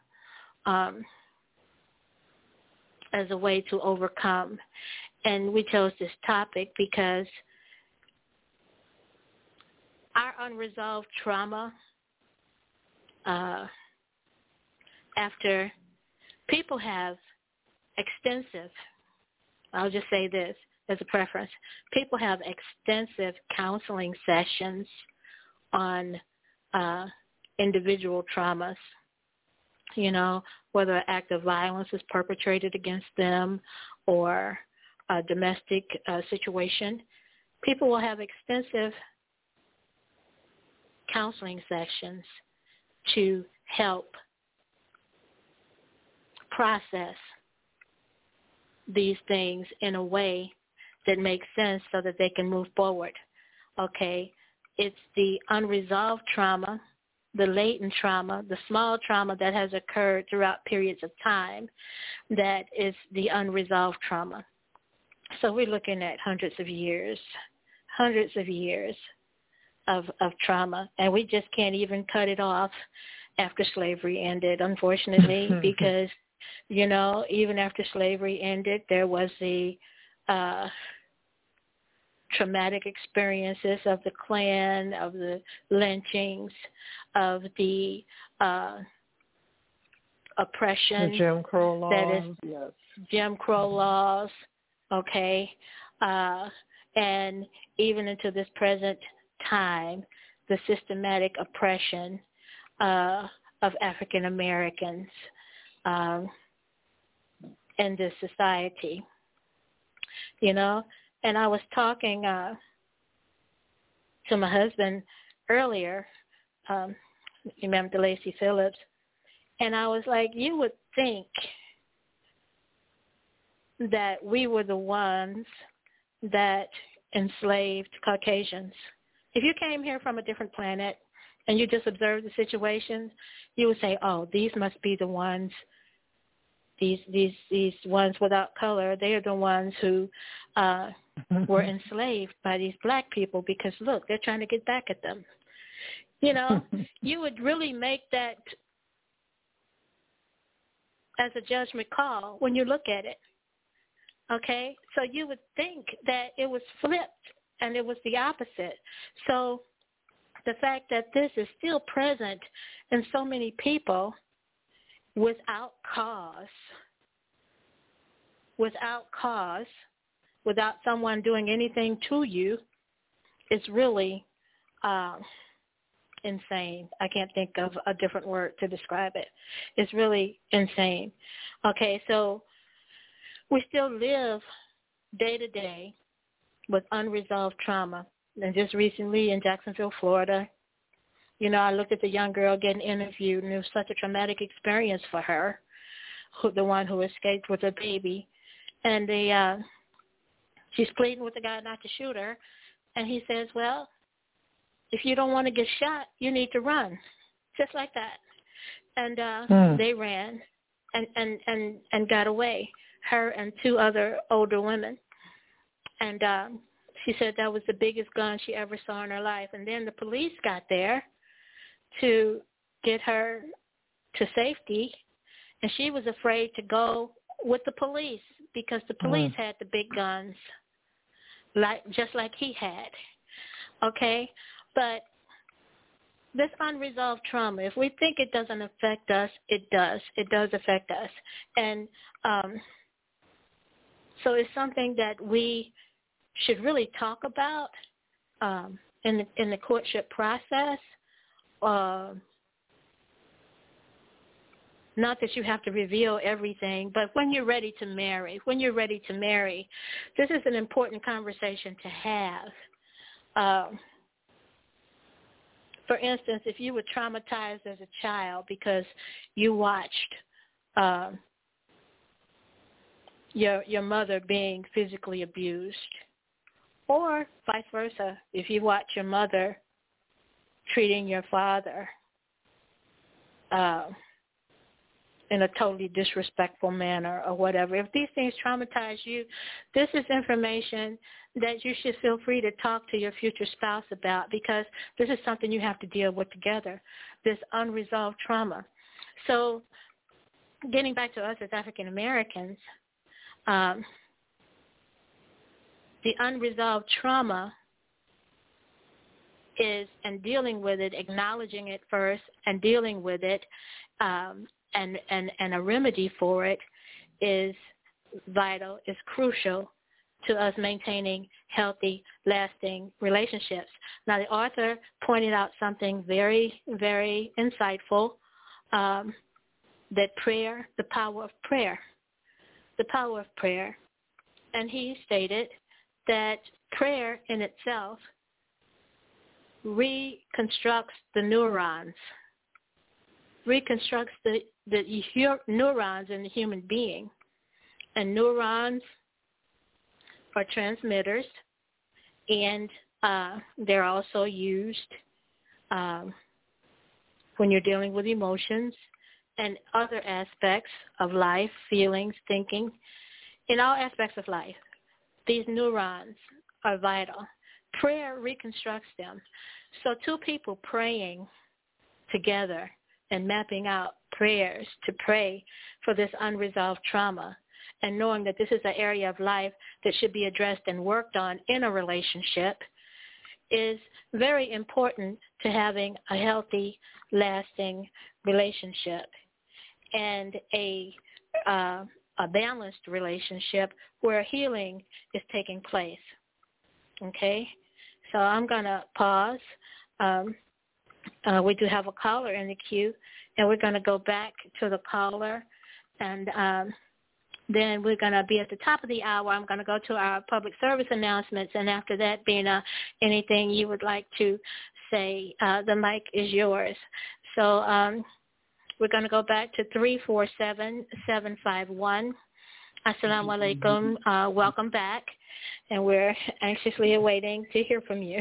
as a way to overcome. And we chose this topic because our unresolved trauma after people have extensive, I'll just say this as a preference, people have extensive counseling sessions on individual traumas, whether an act of violence is perpetrated against them or a domestic situation. People will have extensive counseling sessions to help process these things in a way that makes sense so that they can move forward. Okay? It's the unresolved trauma, the latent trauma, the small trauma that has occurred throughout periods of time that is the unresolved trauma. So we're looking at hundreds of years of trauma, and we just can't even cut it off after slavery ended, unfortunately, because, even after slavery ended, there was the traumatic experiences of the Klan, of the lynchings, of the oppression. The Jim Crow laws. That is yes. Jim Crow laws, okay? And even into this present time, the systematic oppression of African Americans in this society, And I was talking to my husband earlier, Imam DeLacy Phillips, and I was like, you would think that we were the ones that enslaved Caucasians. If you came here from a different planet and you just observed the situations, you would say, oh, these must be the ones, these ones without color, they are the ones who were enslaved by these black people because, look, they're trying to get back at them. You would really make that as a judgment call when you look at it. Okay? So you would think that it was flipped and it was the opposite. So the fact that this is still present in so many people without cause, without someone doing anything to you, is really insane. I can't think of a different word to describe it. It's really insane. Okay, so we still live day to day with unresolved trauma. And just recently in Jacksonville, Florida, I looked at the young girl getting interviewed, and it was such a traumatic experience for her, the one who escaped with her baby. And she's pleading with the guy not to shoot her. And he says, well, if you don't want to get shot, you need to run. Just like that. And they ran and got away, her and two other older women. And she said that was the biggest gun she ever saw in her life. And then the police got there to get her to safety, and she was afraid to go with the police because the police had the big guns, just like he had. Okay? But this unresolved trauma, if we think it doesn't affect us, it does. It does affect us. And so it's something that we should really talk about in the courtship process. Not that you have to reveal everything, but when you're ready to marry, this is an important conversation to have. For instance, if you were traumatized as a child because you watched your mother being physically abused, or vice versa, if you watch your mother treating your father in a totally disrespectful manner or whatever. If these things traumatize you, this is information that you should feel free to talk to your future spouse about, because this is something you have to deal with together, this unresolved trauma. So getting back to us as African Americans, the unresolved trauma is, and dealing with it, acknowledging it first and dealing with it, and a remedy for it is vital, is crucial to us maintaining healthy, lasting relationships. Now, the author pointed out something very, very insightful, that prayer, the power of prayer. And he stated that prayer in itself reconstructs the neurons, reconstructs the neurons in the human being. And neurons are transmitters, and they're also used when you're dealing with emotions and other aspects of life, feelings, thinking. In all aspects of life, these neurons are vital. Prayer reconstructs them. So two people praying together and mapping out prayers to pray for this unresolved trauma, and knowing that this is an area of life that should be addressed and worked on in a relationship, is very important to having a healthy, lasting relationship and a balanced relationship where healing is taking place. Okay? So I'm going to pause. We do have a caller in the queue, and we're going to go back to the caller, and then we're going to be at the top of the hour. I'm going to go to our public service announcements, and after that, Bina, anything you would like to say, the mic is yours. So we're going to go back to 347-751. Assalamu alaikum. Welcome back, and we're anxiously awaiting to hear from you.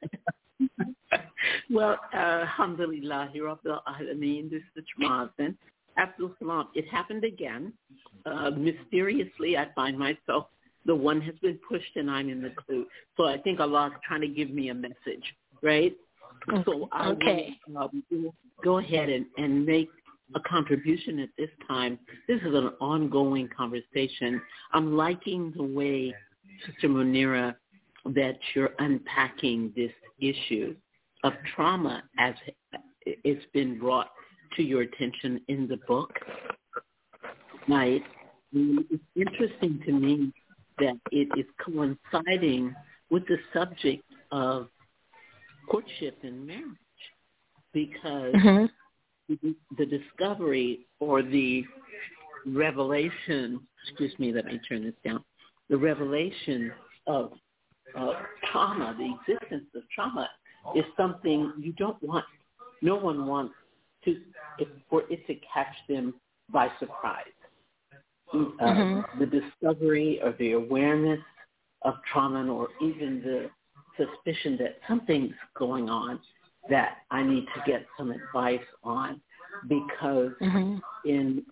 Well, alhamdulillah, Rabbil Alameen, this is Mazen. Abdul Salam, it happened again. Mysteriously, I find myself, the one has been pushed and I'm in the clue. So I think Allah is trying to give me a message, right? So I will go ahead and make a contribution at this time. This is an ongoing conversation. I'm liking the way, Sister Munira, that you're unpacking this issue of trauma as it's been brought to your attention in the book. Right? It's interesting to me that it is coinciding with the subject of courtship and marriage, because the discovery or the revelation, let me turn this down, the revelation of trauma, the existence of trauma is something you don't want, no one wants for it to catch them by surprise. The discovery or the awareness of trauma, or even the suspicion that something's going on that I need to get some advice on, because in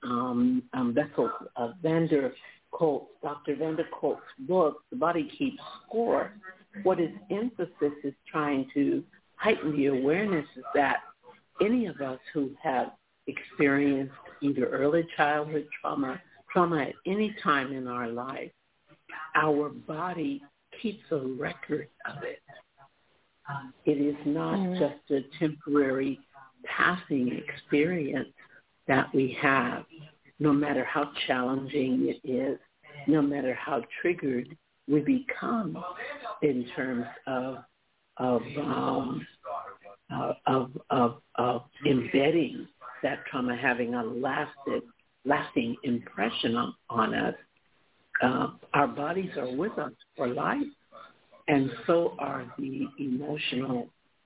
Dr. Vander Kolk's book, The Body Keeps Score, what his emphasis is trying to heighten the awareness is that any of us who have experienced either early childhood trauma at any time in our life, our body keeps a record of it. It is not just a temporary passing experience that we have, no matter how challenging it is, no matter how triggered we become in terms of embedding that trauma, having a lasting impression on us. Our bodies are with us for life, and so are the emotional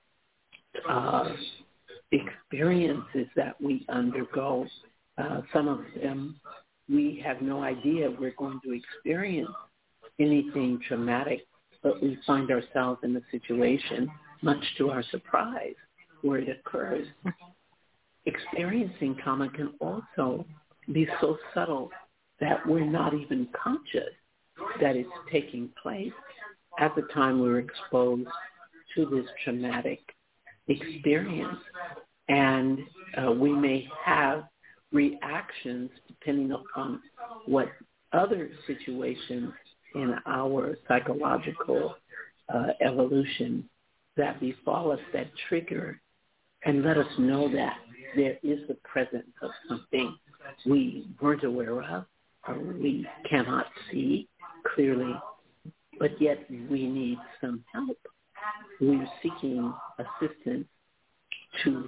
experiences that we undergo. Some of them we have no idea we're going to experience anything traumatic, but we find ourselves in a situation, much to our surprise, where it occurs. Experiencing trauma can also be so subtle that we're not even conscious that it's taking place at the time we're exposed to this traumatic experience. And we may have reactions depending upon what other situations in our psychological evolution that befall us that trigger and let us know that there is the presence of something we weren't aware of or we cannot see clearly, but yet we need some help. We're seeking assistance to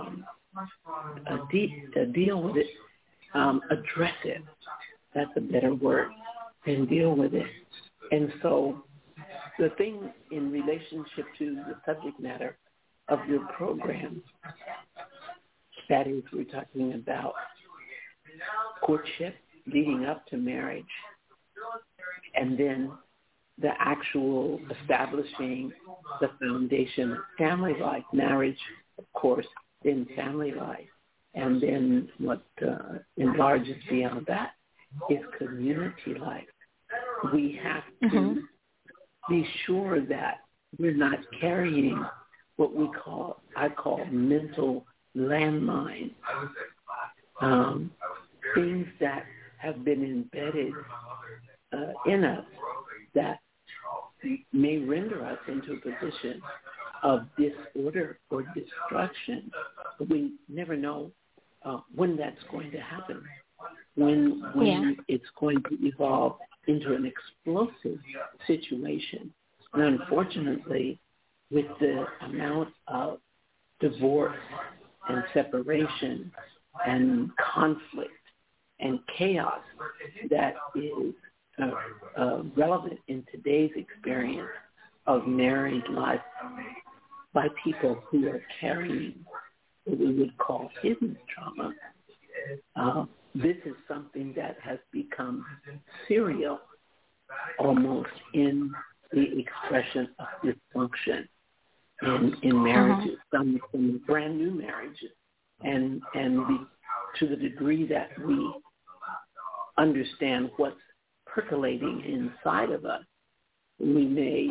deal with it, address it. That's a better word than deal with it. And so the thing in relationship to the subject matter of your program, that is, we're talking about courtship leading up to marriage, and then the actual establishing the foundation of family life, marriage, of course, then family life, and then what enlarges beyond that is community life. We have to be sure that we're not carrying what I call mental landmines, things that have been embedded in us that may render us into a position of disorder or destruction. But we never know when that's going to happen, when it's going to evolve into an explosive situation. And unfortunately, with the amount of divorce and separation and conflict and chaos that is relevant in today's experience of married life by people who are carrying what we would call hidden trauma, this is something that has become serial almost in the expression of dysfunction in marriages, some brand new marriages, and to the degree that we understand what's percolating inside of us, we may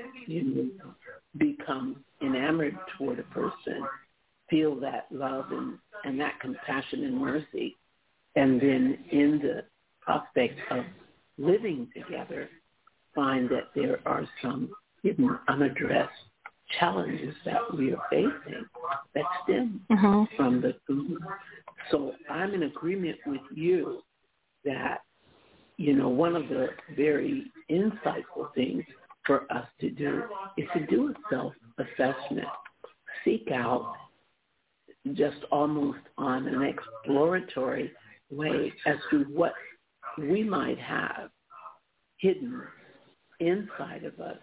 become enamored toward a person, feel that love and that compassion and mercy, and then in the prospect of living together, find that there are some hidden, unaddressed challenges that we are facing that stem from the food. So I'm in agreement with you that, one of the very insightful things for us to do is to do a self-assessment, seek out just almost on an exploratory way as to what we might have hidden inside of us,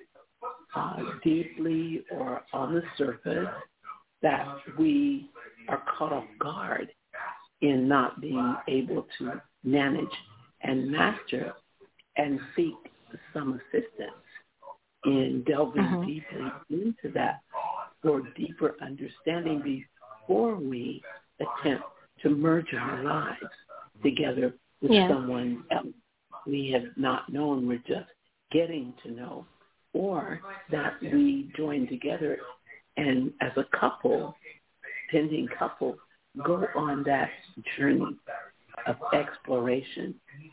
deeply or on the surface, that we are caught off guard in not being able to manage and master, and seek some assistance in delving deeply into that for deeper understanding before we attempt to merge our lives together with someone else we have not known, we're just getting to know, or that we join together and as a couple, pending couple, go on that journey of exploration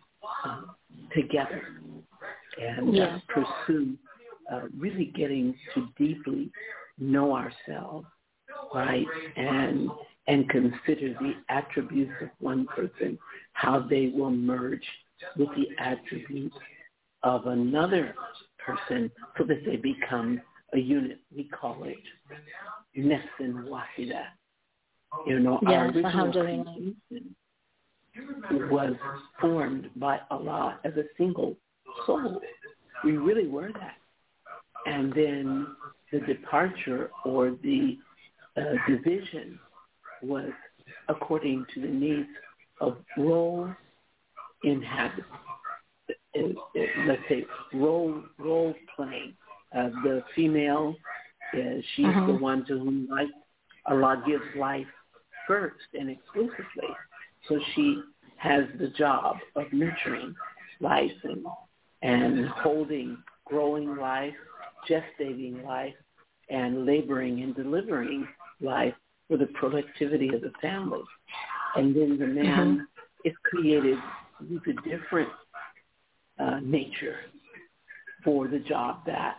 together and pursue really getting to deeply know ourselves, right, and consider the attributes of one person, how they will merge with the attributes of another person so that they become a unit. We call it Nefsin Wahida. Our original creation was formed by Allah as a single soul. We really were that. And then the departure or the division was according to the needs of role inhabit. Let's say role playing. The female, she's the one to whom Allah gives life first and exclusively. So she has the job of nurturing life and holding, growing life, gestating life, and laboring and delivering life for the productivity of the family. And then the man is created with a different nature for the job that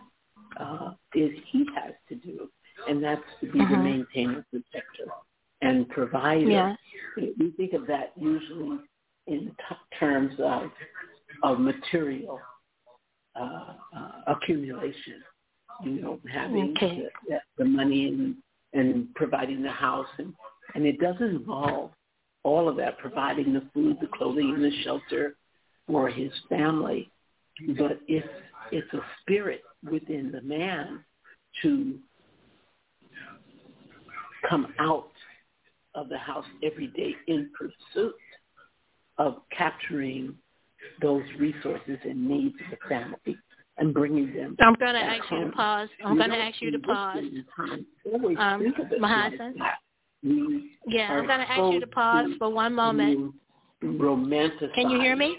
he has to do, and that's to be the maintainer, protector, and provider we think of that usually in terms of material accumulation, having the money and providing the house, and it doesn't involve all of that, providing the food, the clothing, and the shelter for his family. But it's a spirit within the man to come out of the house every day in pursuit of capturing those resources and needs of the family and bringing them. I'm going to ask you to pause. Mahasan. Yeah, I'm going to ask you to pause for one moment. Romanticize. Can you hear me?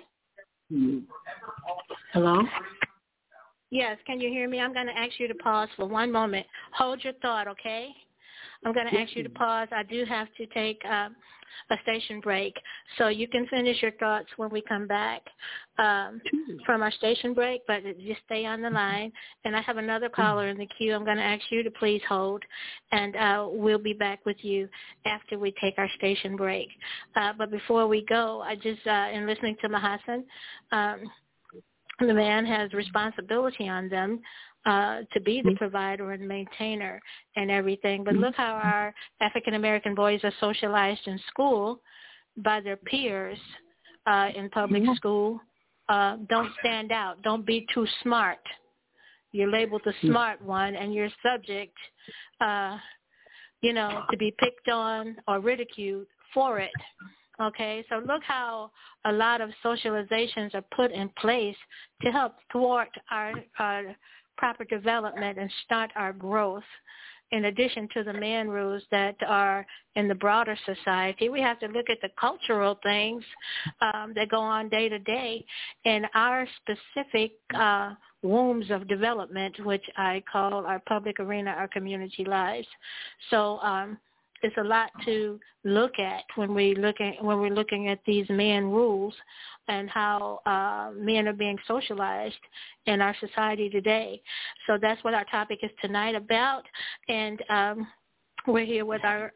Hello? Yes, can you hear me? I'm going to ask you to pause for one moment. Hold your thought, okay? I'm going to ask you to pause. I do have to take a station break, so you can finish your thoughts when we come back from our station break, but just stay on the line. And I have another caller in the queue. I'm going to ask you to please hold, and we'll be back with you after we take our station break. But before we go, I just, in listening to Mahasan, the man has responsibility on them to be the provider and maintainer and everything. But look how our African-American boys are socialized in school by their peers in public school. Don't stand out. Don't be too smart. You're labeled the smart one, and you're subject, to be picked on or ridiculed for it. Okay, so look how a lot of socializations are put in place to help thwart our proper development and start our growth. In addition to the man rules that are in the broader society, we have to look at the cultural things that go on day to day in our specific wombs of development, which I call our public arena, our community lives. So it's a lot to look at when we're looking at these man rules and how men are being socialized in our society today. So that's what our topic is tonight about, and we're here with our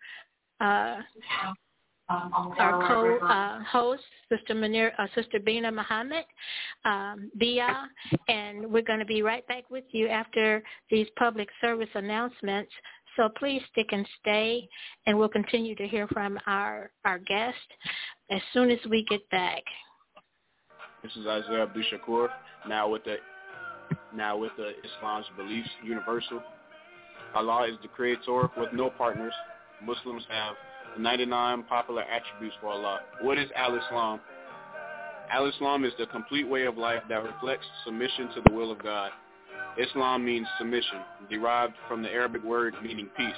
co-host, Sister Bina Muhammad, Bia, and we're going to be right back with you after these public service announcements. So please stick and stay, and we'll continue to hear from our guest as soon as we get back. This is Isaiah Abdul Shakur, now with the Islam's beliefs universal. Allah is the creator with no partners. Muslims have 99 popular attributes for Allah. What is Al-Islam? Al-Islam is the complete way of life that reflects submission to the will of God. Islam means submission, derived from the Arabic word meaning peace.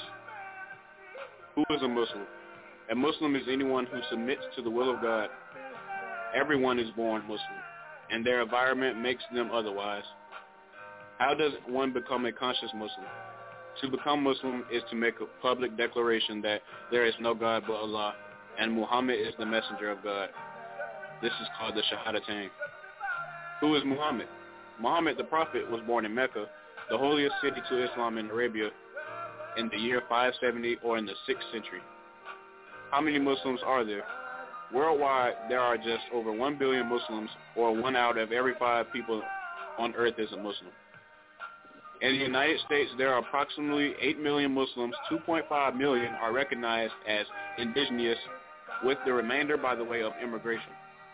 Who is a Muslim? A Muslim is anyone who submits to the will of God. Everyone is born Muslim, and their environment makes them otherwise. How does one become a conscious Muslim? To become Muslim is to make a public declaration that there is no God but Allah, and Muhammad is the messenger of God. This is called the Shahadatain. Who is Muhammad? Muhammad the Prophet was born in Mecca, the holiest city to Islam in Arabia, in the year 570 or in the 6th century. How many Muslims are there? Worldwide, there are just over 1 billion Muslims, or 1 out of every 5 people on earth is a Muslim. In the United States, there are approximately 8 million Muslims. 2.5 million are recognized as indigenous, with the remainder by the way of immigration.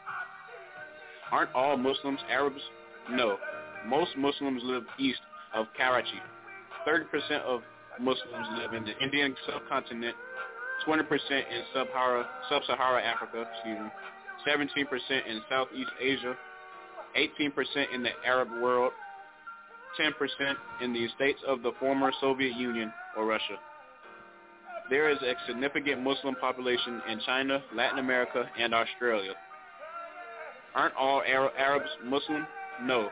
Aren't all Muslims Arabs? No. Most Muslims live east of Karachi. 30% of Muslims live in the Indian subcontinent, 20% in sub-Saharan Africa, 17% in Southeast Asia, 18% in the Arab world, 10% in the states of the former Soviet Union or Russia. There is a significant Muslim population in China, Latin America, and Australia. Aren't all Arabs Muslim? No.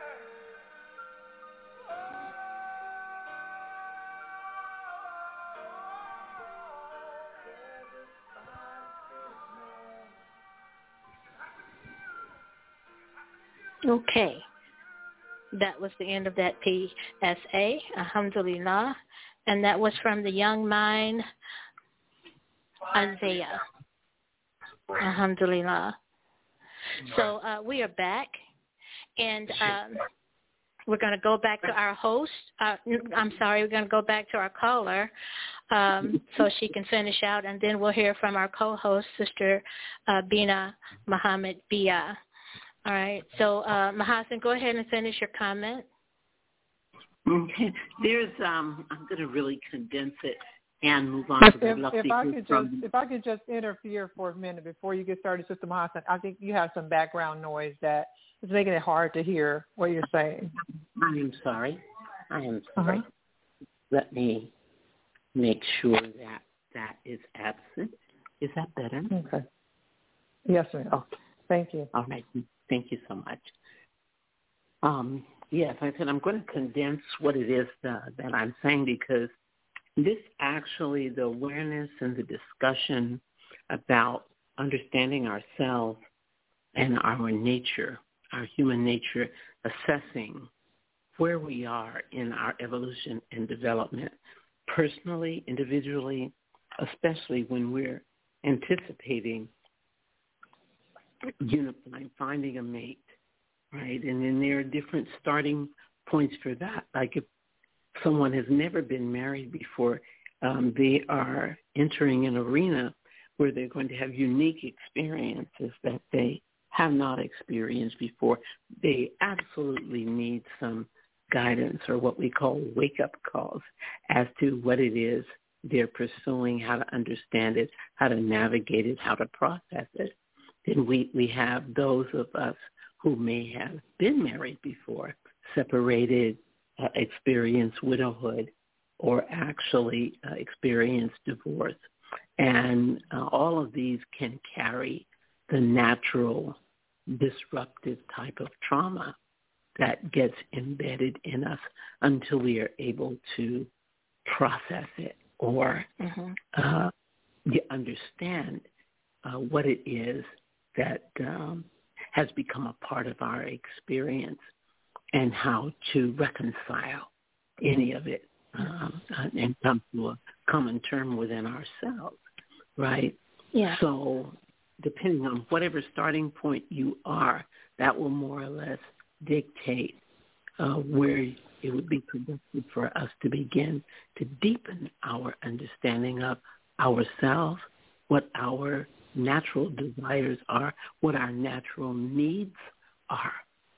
Okay. That was the end of that PSA, alhamdulillah, and that was from the young mind, Isaiah. Alhamdulillah. So we are back, and we're going to go back to our host. We're going to go back to our caller so she can finish out, and then we'll hear from our co-host, Sister Bina Muhammad Bia. All right. So, Mahasan, go ahead and finish your comment. Okay. There's, I'm going to really condense it and move on to the if I could just interfere for a minute before you get started, Sister Mahasan, I think you have some background noise that is making it hard to hear what you're saying. I am sorry. Let me make sure that is absent. Is that better? Okay. Yes, ma'am. Okay. Thank you. All right. Thank you so much. Yes, I said I'm going to condense what it is that I'm saying, because this actually, the awareness and the discussion about understanding ourselves and our nature, our human nature, assessing where we are in our evolution and development, personally, individually, especially when we're anticipating unifying, finding a mate, right? And then there are different starting points for that. Like if someone has never been married before, they are entering an arena where they're going to have unique experiences that they have not experienced before. They absolutely need some guidance, or what we call wake-up calls, as to what it is they're pursuing, how to understand it, how to navigate it, how to process it. Then we have those of us who may have been married before, separated, experienced widowhood, or actually experienced divorce. And all of these can carry the natural disruptive type of trauma that gets embedded in us until we are able to process it or understand what it is that has become a part of our experience, and how to reconcile any of it and come to a common term within ourselves, right? Yeah. So depending on whatever starting point you are, that will more or less dictate where it would be productive for us to begin to deepen our understanding of ourselves, what our natural desires are, what our natural needs are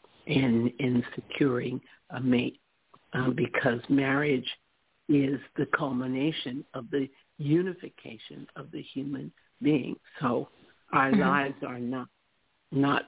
in securing a mate, because marriage is the culmination of the unification of the human being. So our lives are not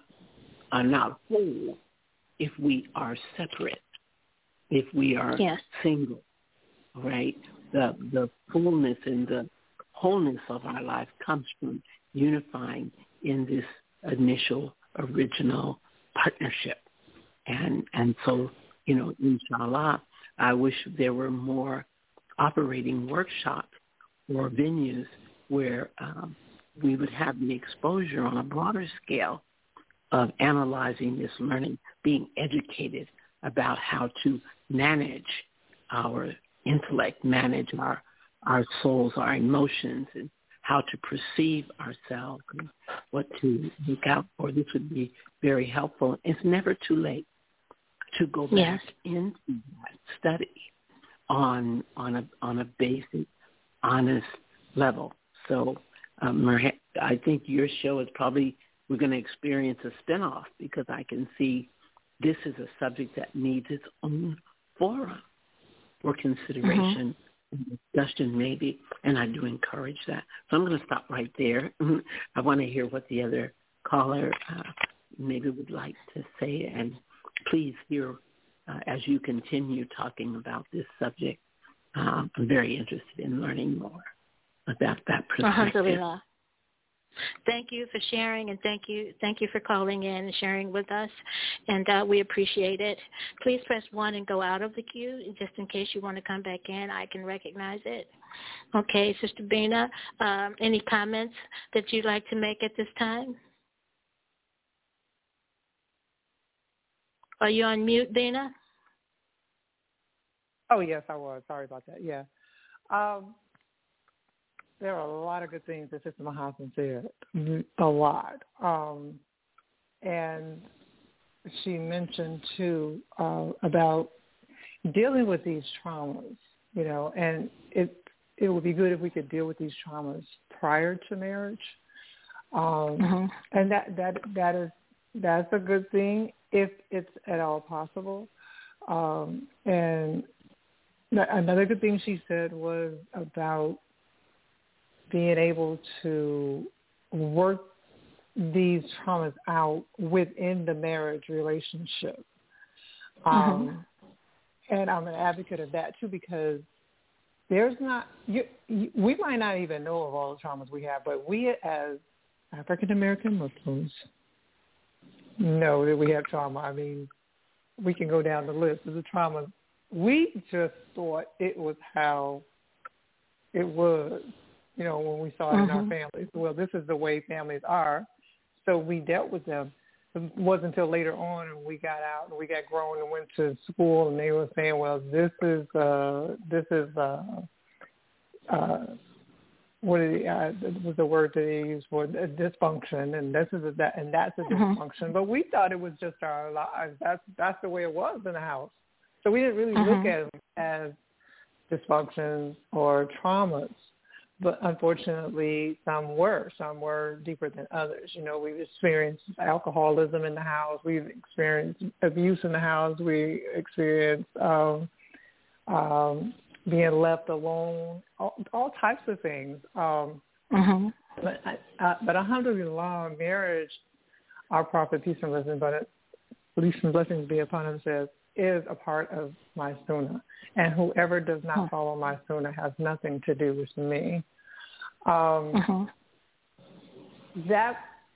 whole if we are separate, if we are single, right? The fullness and the wholeness of our life comes from unifying in this initial, original partnership. And so, inshallah, I wish there were more operating workshops or venues where we would have the exposure on a broader scale of analyzing this learning, being educated about how to manage our intellect, manage our souls, our emotions, and how to perceive ourselves and what to look out for. This would be very helpful. It's never too late to go back into that study on a basic, honest level. So I think your show is probably, we're going to experience a spinoff, because I can see this is a subject that needs its own forum for consideration and discussion maybe, and I do encourage that. So I'm going to stop right there. I want to hear what the other caller maybe would like to say, and please hear as you continue talking about this subject. I'm very interested in learning more about that perspective. Alhamdulillah. Thank you for sharing, and thank you for calling in and sharing with us, and we appreciate it. Please press 1 and go out of the queue, just in case you want to come back in. I can recognize it. Okay, Sister Bina, any comments that you'd like to make at this time? Are you on mute, Bina? Oh, yes, I was. Sorry about that. Yeah. there are a lot of good things that Sister Mahasan said, a lot. And she mentioned, too, about dealing with these traumas, and it would be good if we could deal with these traumas prior to marriage. And that's a good thing if it's at all possible. And another good thing she said was about being able to work these traumas out within the marriage relationship. And I'm an advocate of that, too, because there's not, we might not even know of all the traumas we have, but we as African-American Muslims know that we have trauma. I mean, we can go down the list of the traumas. We just thought it was how it was, when we saw it in our families. Well, this is the way families are, so we dealt with them. It wasn't until later on and we got out and we got grown and went to school and they were saying, well, this is what was the word that they used for dysfunction, and this is that, and that's a dysfunction. But we thought it was just our lives. That's the way it was in the house. So we didn't really look at them as dysfunctions or traumas. But unfortunately, some were deeper than others. We've experienced alcoholism in the house. We've experienced abuse in the house. We experienced being left alone, all types of things. But alhamdulillah, marriage, our Prophet, peace and blessings be upon him, says, is a part of my sunnah. And whoever does not follow my sunnah has nothing to do with me. That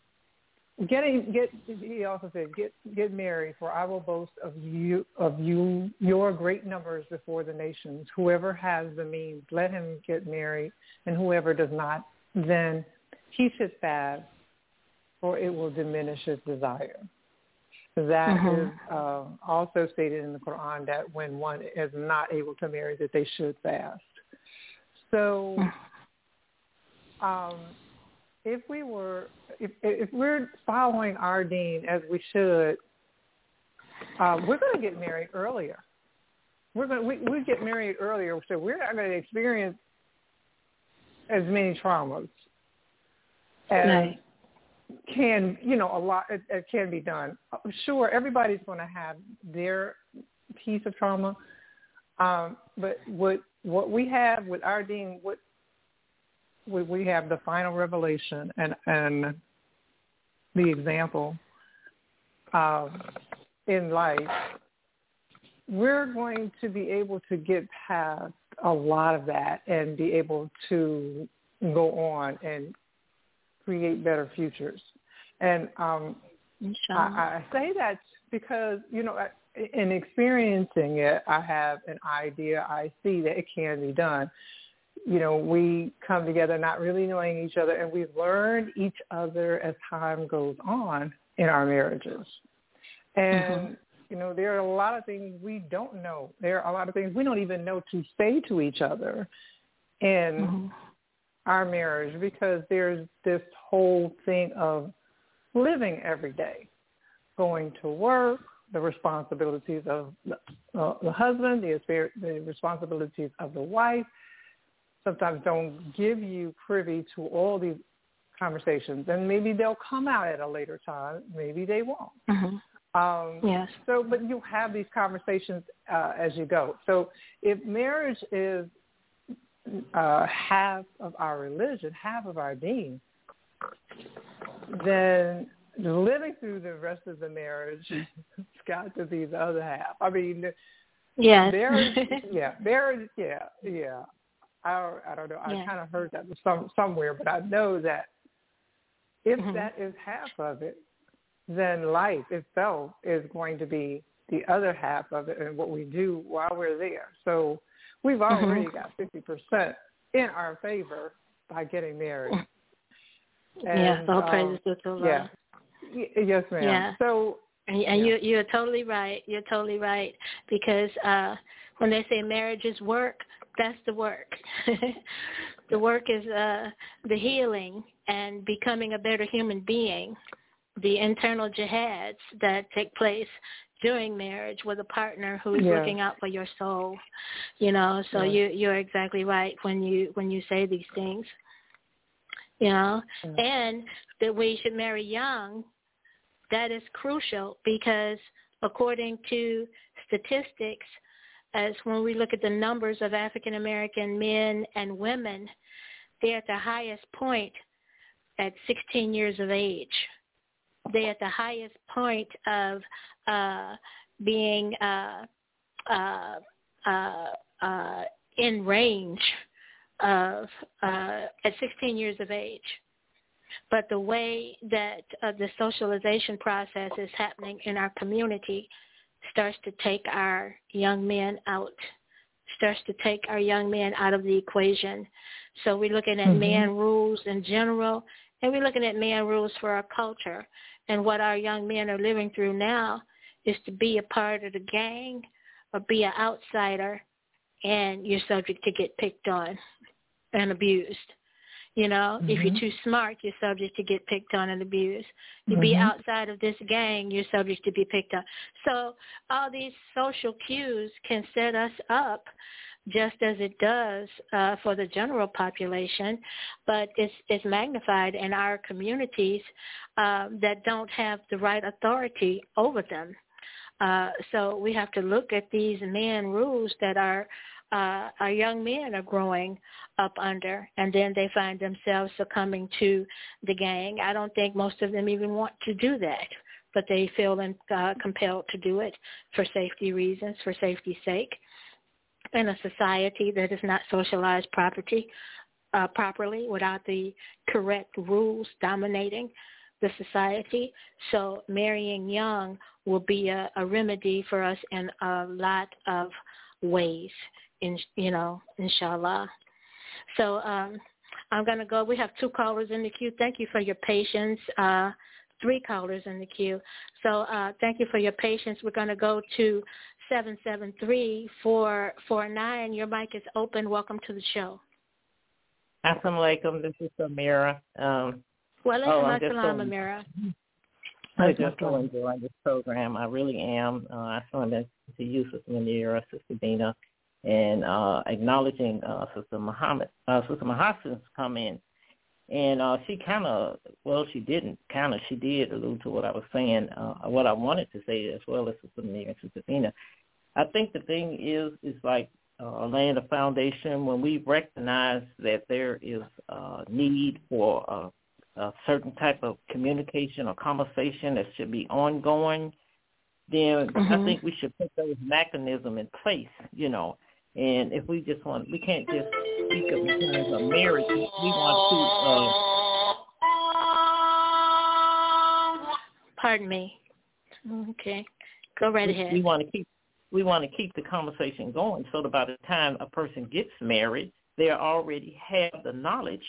he also said, get married, for I will boast of you your great numbers before the nations. Whoever has the means, let him get married, and whoever does not, then he should fast, for it will diminish his desire. That is also stated in the Quran, that when one is not able to marry, that they should fast. So if we're following our deen as we should, we're going to get married earlier. We get married earlier, so we're not going to experience as many traumas as can, a lot it can be done. Sure, everybody's going to have their piece of trauma, but what we have with our deen, we have the final revelation and the example in life. We're going to be able to get past a lot of that and be able to go on and create better futures. And I say that because, in experiencing it, I have an idea. I see that it can be done. We come together not really knowing each other, and we've learned each other as time goes on in our marriages. And, there are a lot of things we don't know. There are a lot of things we don't even know to say to each other in our marriage, because there's this whole thing of living every day, going to work, the responsibilities of the husband, the responsibilities of the wife, sometimes don't give you privy to all these conversations, and maybe they'll come out at a later time. Maybe they won't. Yes. So, but you have these conversations as you go. So, if marriage is half of our religion, half of our deen, then living through the rest of the marriage has got to be the other half. I mean, marriage, marriage, I don't know. I kind of heard that somewhere, but I know that if that is half of it, then life itself is going to be the other half of it, and what we do while we're there. So we've already got 50% in our favor by getting married. And, all praises to Allah. Yes, ma'am. Yeah. So, you're totally right. You're totally right, because when they say marriage is work, that's the work. The work is the healing and becoming a better human being, the internal jihads that take place during marriage with a partner who is looking out for your soul. So you're exactly right when you say these things. And that we should marry young, that is crucial because according to statistics, as when we look at the numbers of African American men and women, they're at the highest point at 16 years of age. They're at the highest point of being in range of at 16 years of age. But the way that the socialization process is happening in our community starts to take our young men out, of the equation. So we're looking at man rules in general, and we're looking at man rules for our culture. And what our young men are living through now is to be a part of the gang or be an outsider, and you're subject to get picked on and abused. If you're too smart, you're subject to get picked on and abused. You be outside of this gang, you're subject to be picked on. So all these social cues can set us up just as it does for the general population, but it's magnified in our communities that don't have the right authority over them. So we have to look at these man rules that our young men are growing up under, and then they find themselves succumbing to the gang. I don't think most of them even want to do that, but they feel compelled to do it for safety reasons, for safety's sake, in a society that is not socialized properly without the correct rules dominating the society. So marrying young will be a remedy for us in a lot of ways, inshallah. So I'm going to go. We have 2 callers in the queue. Thank you for your patience. 3 callers in the queue. So thank you for your patience. We're going to go to 773-449. Your mic is open. Welcome to the show. Assalamu alaikum. This is Amira. Walaikum assalam, Amira. I just so enjoying this program. I really am. I wanted to use Sister Manira, Sister Dina, and acknowledging Sister Mahassan's come in. And she did allude to what I was saying, what I wanted to say as well as Sister Manira and Sister Dina. I think the thing is like laying a foundation when we recognize that there is a need for a certain type of communication or conversation that should be ongoing, then I think we should put those mechanisms in place, And if we can't just speak of in terms of marriage. We want to. Pardon me. Okay, go right ahead. We want to keep the conversation going, so that by the time a person gets married, they already have the knowledge,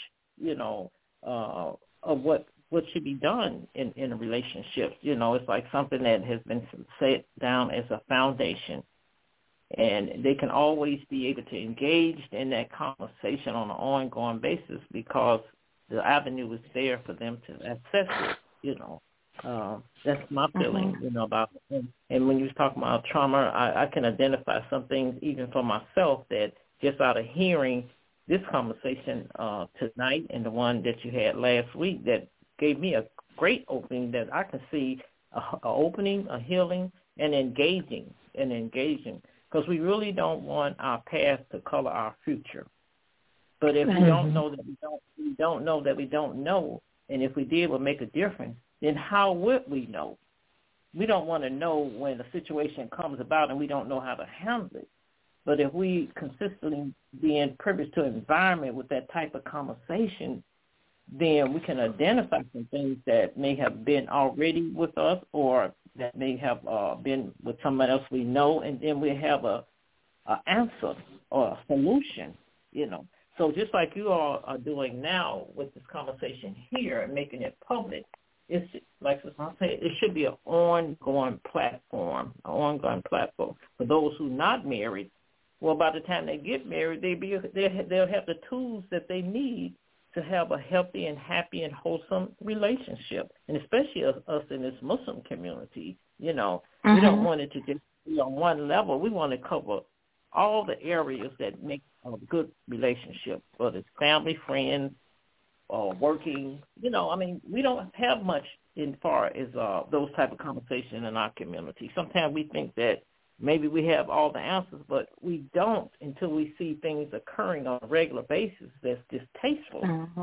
of what should be done in a relationship. It's like something that has been set down as a foundation, and they can always be able to engage in that conversation on an ongoing basis because the avenue is there for them to access it. That's my feeling, about it. And when you was talking about trauma, I can identify some things even for myself that just out of hearing this conversation tonight and the one that you had last week that gave me a great opening that I can see a opening, a healing, and engaging. Because we really don't want our past to color our future. But if we don't know that we don't know that we don't know, and if we did, we'll make a difference, then how would we know? We don't want to know when a situation comes about and we don't know how to handle it. But if we consistently being privileged to an environment with that type of conversation, then we can identify some things that may have been already with us or that may have been with someone else we know, and then we have a answer or a solution, So just like you all are doing now with this conversation here and making it public, it's like I said, it should be an ongoing platform for those who are not married. Well, by the time they get married, they'll have the tools that they need to have a healthy and happy and wholesome relationship. And especially us in this Muslim community, we don't want it to just be on one level. We want to cover all the areas that make a good relationship, whether it's family, friends, or working. We don't have much in far as those type of conversation in our community. Sometimes we think that maybe we have all the answers, but we don't until we see things occurring on a regular basis that's distasteful.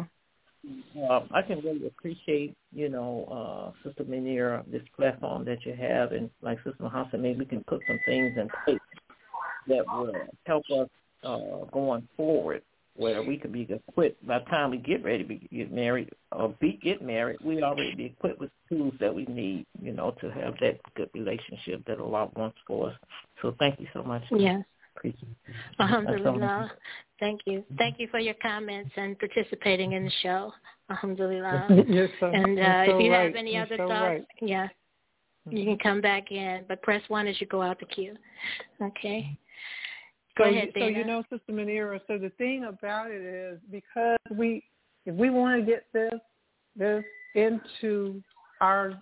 I can really appreciate, Sister Munira, this platform that you have, and like Sister Hassan, maybe we can put some things in place that will help us going forward, where we can be equipped by the time we get ready to get married or get married, we already be equipped with tools that we need, to have that good relationship that Allah wants for us. So thank you so much. Yes. Appreciate it. Alhamdulillah. Thank you. Thank you for your comments and participating in the show. Alhamdulillah. Yes, and if you have any other thoughts, right. You can come back in, but press 1 as you go out the queue. Okay. Go ahead, Dana. So Sister Munira, so the thing about it is, because if we want to get this into our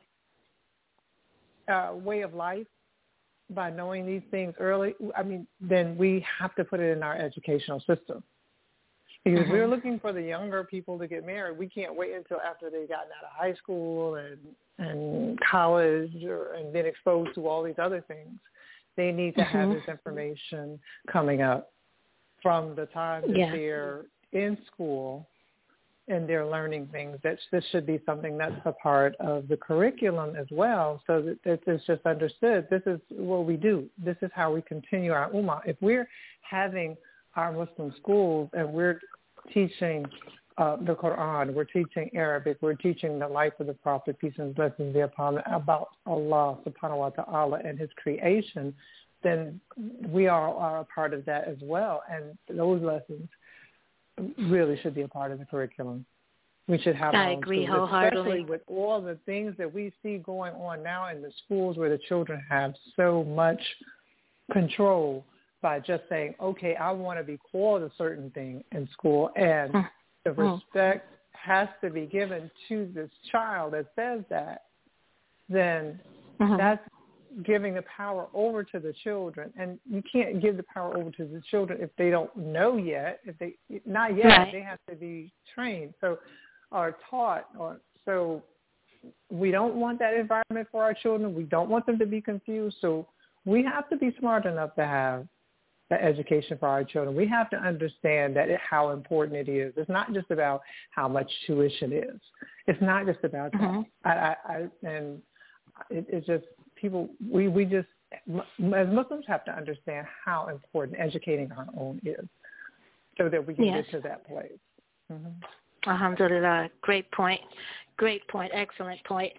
way of life by knowing these things early, then we have to put it in our educational system. Because if we're looking for the younger people to get married, we can't wait until after they've gotten out of high school and college and been exposed to all these other things. They need to have this information coming up from the time that they're in school and they're learning things. This should be something that's a part of the curriculum as well, so that it's just understood. This is what we do. This is how we continue our ummah. If we're having our Muslim schools and we're teaching the Quran, we're teaching Arabic, we're teaching the life of the Prophet, peace and blessings be upon him, about Allah subhanahu wa ta'ala and his creation, then we are a part of that as well. And those lessons really should be a part of the curriculum. We should have I agree wholeheartedly. Especially with all the things that we see going on now in the schools where the children have so much control by just saying, okay, I want to be called a certain thing in school, and the respect has to be given to this child that says that, then that's giving the power over to the children. And you can't give the power over to the children if they don't know yet. Not yet, right. They have to be trained or taught. So we don't want that environment for our children. We don't want them to be confused. So we have to be smart enough to have the education for our children. We have to understand how important it is. It's not just about how much tuition is. It's not just about that. It's just people. We just as Muslims have to understand how important educating our own is, so that we can get to that place. Alhamdulillah. Great point. Excellent point.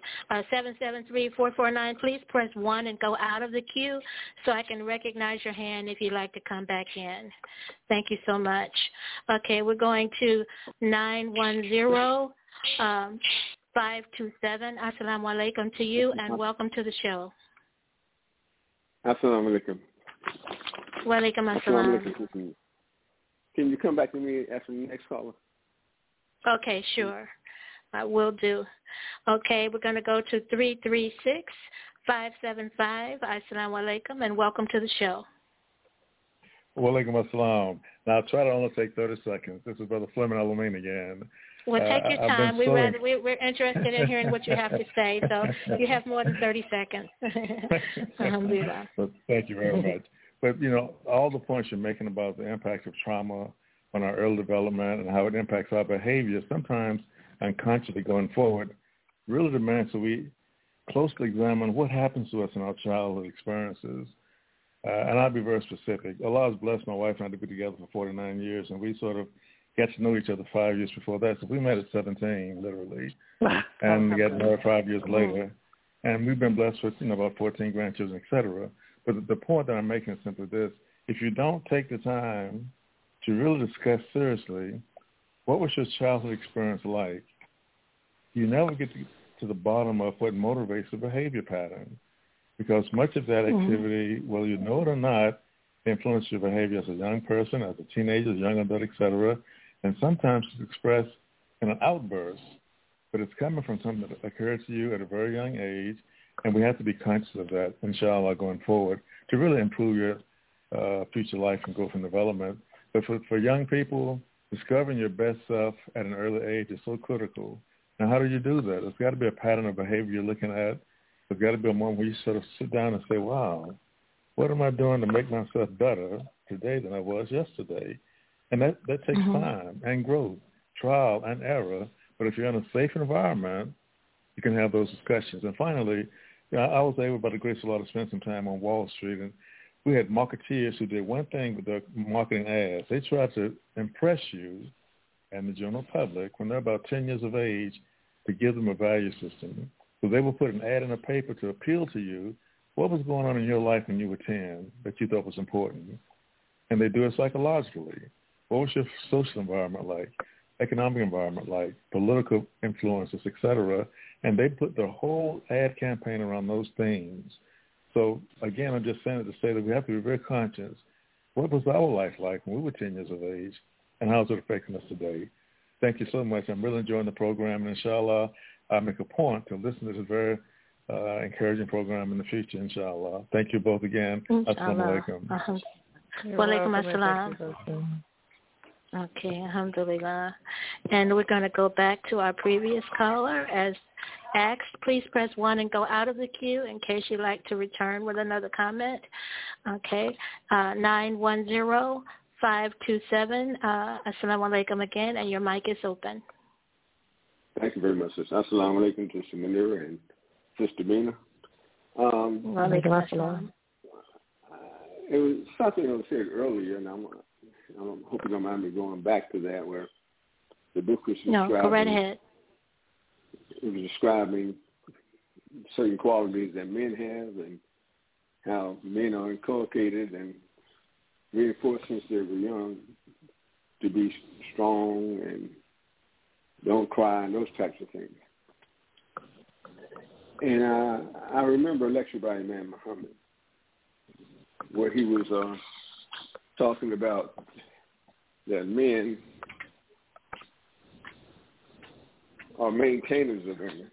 773-449, please press 1 and go out of the queue so I can recognize your hand if you'd like to come back in. Thank you so much. Okay, we're going to 910-527. Assalamu alaikum to you, and welcome to the show. Assalamu alaikum. Wa alaikum assalam. Can you come back to me after the next caller? Okay, sure. I will do. Okay, we're going to go to 336-575. Assalamu alaikum, and welcome to the show. Wa alaikum assalam. Now, I'll try to only take 30 seconds. This is Brother Fleming Al-Amin again. Well, take your time. We're interested in hearing what you have to say, so you have more than 30 seconds. Alhamdulillah. Thank you very much. But, all the points you're making about the impact of trauma on our early development and how it impacts our behavior, sometimes unconsciously going forward, really demands that we closely examine what happens to us in our childhood experiences. And I'll be very specific. Allah has blessed my wife and I to be together for 49 years, and we sort of got to know each other 5 years before that. So we met at 17, literally, and we got married 5 years later. And we've been blessed with, about 14 grandchildren, et cetera. But the point that I'm making is simply this. If you don't take the time to really discuss seriously what was your childhood experience like, you never get to the bottom of what motivates the behavior pattern, because much of that activity, whether you know it or not, influence your behavior as a young person, as a teenager, as a young adult, etc. And sometimes it's expressed in an outburst, but it's coming from something that occurred to you at a very young age, and we have to be conscious of that, inshallah, going forward, to really improve your future life and growth and development. But for young people, discovering your best self at an early age is so critical. Now, how do you do that? There's got to be a pattern of behavior you're looking at. There's got to be a moment where you sort of sit down and say, wow, what am I doing to make myself better today than I was yesterday? And that takes time and growth, trial and error. But if you're in a safe environment, you can have those discussions. And finally, I was able, by the grace of Allah, to spend some time on Wall Street, and we had marketeers who did one thing with their marketing ads. They tried to impress you and the general public when they're about 10 years of age to give them a value system. So they will put an ad in a paper to appeal to you. What was going on in your life when you were 10 that you thought was important? And they do it psychologically. What was your social environment like, economic environment like, political influences, et cetera? And they put their whole ad campaign around those themes. So, again, I'm just saying it to say that we have to be very conscious. What was our life like when we were 10 years of age, and how is it affecting us today? Thank you so much. I'm really enjoying the program, and inshallah, I'll make a point to listen to this very encouraging program in the future, inshallah. Thank you both again. Assalamu alaikum. Wa alaikum assalam. Okay, alhamdulillah. And we're going to go back to our previous caller. As asked, please press 1 and go out of the queue in case you'd like to return with another comment. Okay, 910-527. Assalamu alaikum again, and your mic is open. Thank you very much, sister. Assalamu alaikum to Sister Munira and Sister Bina. Wa alaikum assalam. It was something that was said earlier, and I hope you don't mind me going back to that, where the book was describing. No, go right ahead. It was describing certain qualities that men have and how men are inculcated and reinforced since they were young to be strong and don't cry and those types of things. And I remember a lecture by Imam Muhammad where he was talking about that men are maintainers of women.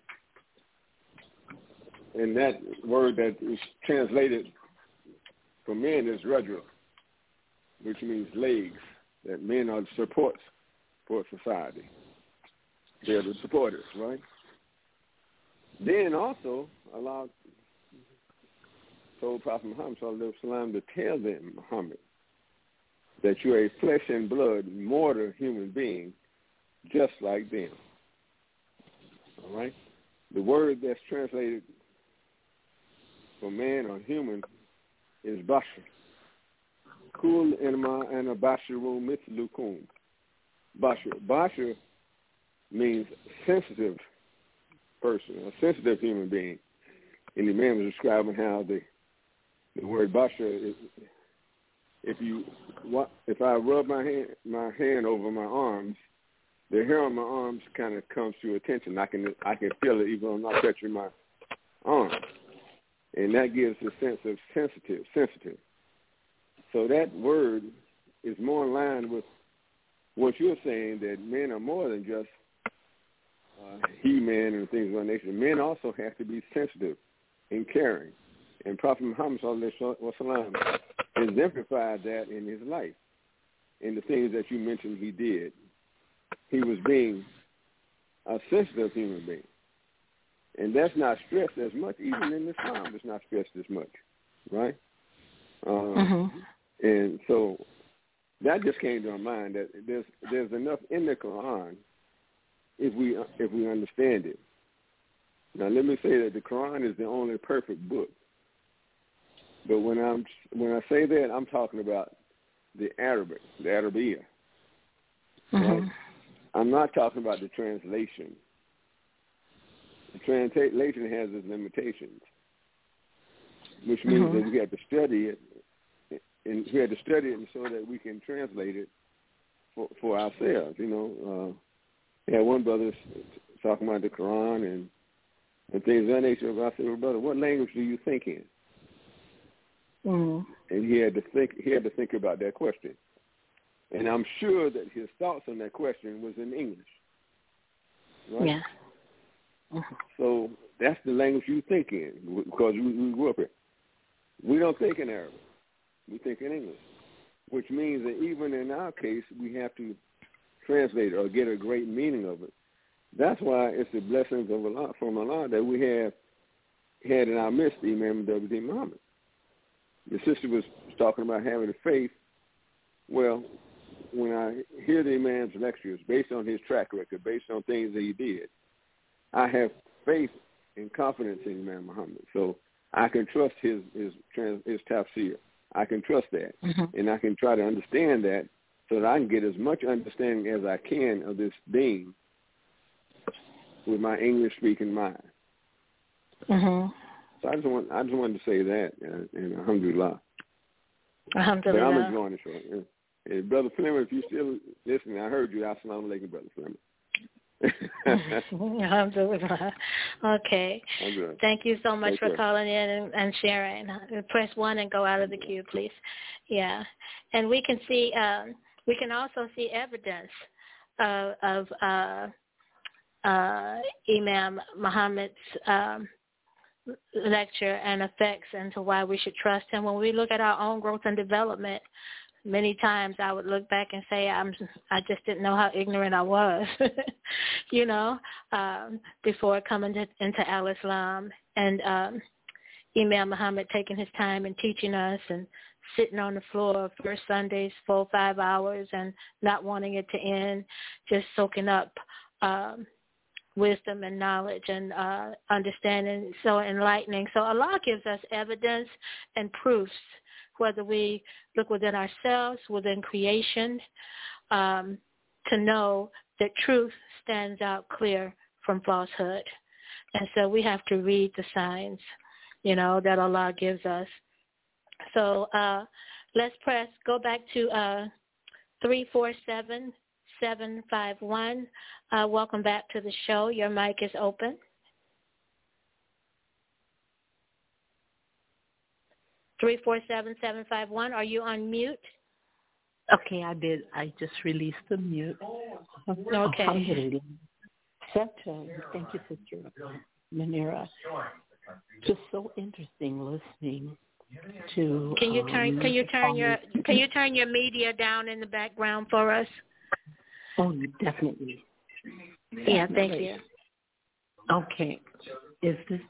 And that word that is translated for men is rajul, which means legs, that men are the supports for society. They're the supporters, right? Then also, Allah told Prophet Muhammad to tell them, Muhammad, that you're a flesh and blood, mortal human being, just like them. All right? The word that's translated for man or human is bashar. Kul inma ana basharun mithlukum. Bashar. Bashar means sensitive person, a sensitive human being. And the man was describing how the word bashar is, if I rub my hand over my arms, the hair on my arms kind of comes to attention. I can feel it even though I'm not touching my arm. And that gives a sense of sensitive. So that word is more in line with what you're saying, that men are more than just he-men and things of that nature. Men also have to be sensitive and caring. And Prophet Muhammad exemplified that in his life. In the things that you mentioned he did. He was being a sensitive human being. And that's not stressed as much. Even in Islam, it's not stressed as much, right? And so that just came to our mind that there's enough in the Quran if we understand it. Now, let me say that the Quran is the only perfect book. But when I say that, I'm talking about the Arabic, the Arabiya. Right? I'm not talking about the translation. The translation has its limitations, which means that we have to study it, and we have to study it so that we can translate it for ourselves. You know, one brother talking about the Quran and things of that nature. I said, well, brother, what language do you think in? And he had to think about that question. And I'm sure that his thoughts on that question was in English. Right? Yeah. So that's the language you think in, because we grew up here. We don't think in Arabic. We think in English, which means that even in our case, we have to translate or get a great meaning of it. That's why it's the blessings of Allah, from Allah, that we have had in our midst the Imam W.D. Muhammad. The sister was talking about having a faith. Well, when I hear the Imam's lectures, based on his track record, based on things that he did, I have faith and confidence in Imam Muhammad. So I can trust his tafsir. I can trust that. And I can try to understand that so that I can get as much understanding as I can of this deen with my English-speaking mind. So I just wanted to say that, and alhamdulillah. Alhamdulillah. But I'm enjoying the show. And Brother Fleming, if you're still listening, I heard you. Assalamu alaikum, Brother Fleming. Alhamdulillah. Okay. Thank you so much for calling in and sharing. Press 1 and go out of the queue, please. Yeah. And we can see, we can also see evidence of Imam Muhammad's lecture and effects into why we should trust him. When we look at our own growth and development, many times I would look back and say, I just didn't know how ignorant I was, before coming into Al-Islam. And Imam Muhammad taking his time and teaching us and sitting on the floor first Sundays, 4 or 5 hours, and not wanting it to end, just soaking up wisdom and knowledge and understanding, so enlightening. So Allah gives us evidence and proofs, whether we look within ourselves, within creation, to know that truth stands out clear from falsehood. And so we have to read the signs, that Allah gives us. So let's go back to 347-751. Welcome back to the show. Your mic is open. 347-751. Are you on mute? Okay, I did. I just released the mute. Okay. Thank you, Sister Manira. Just so interesting listening to. Can you turn your media down in the background for us? Oh, definitely. Yeah, thank you. Okay. Is this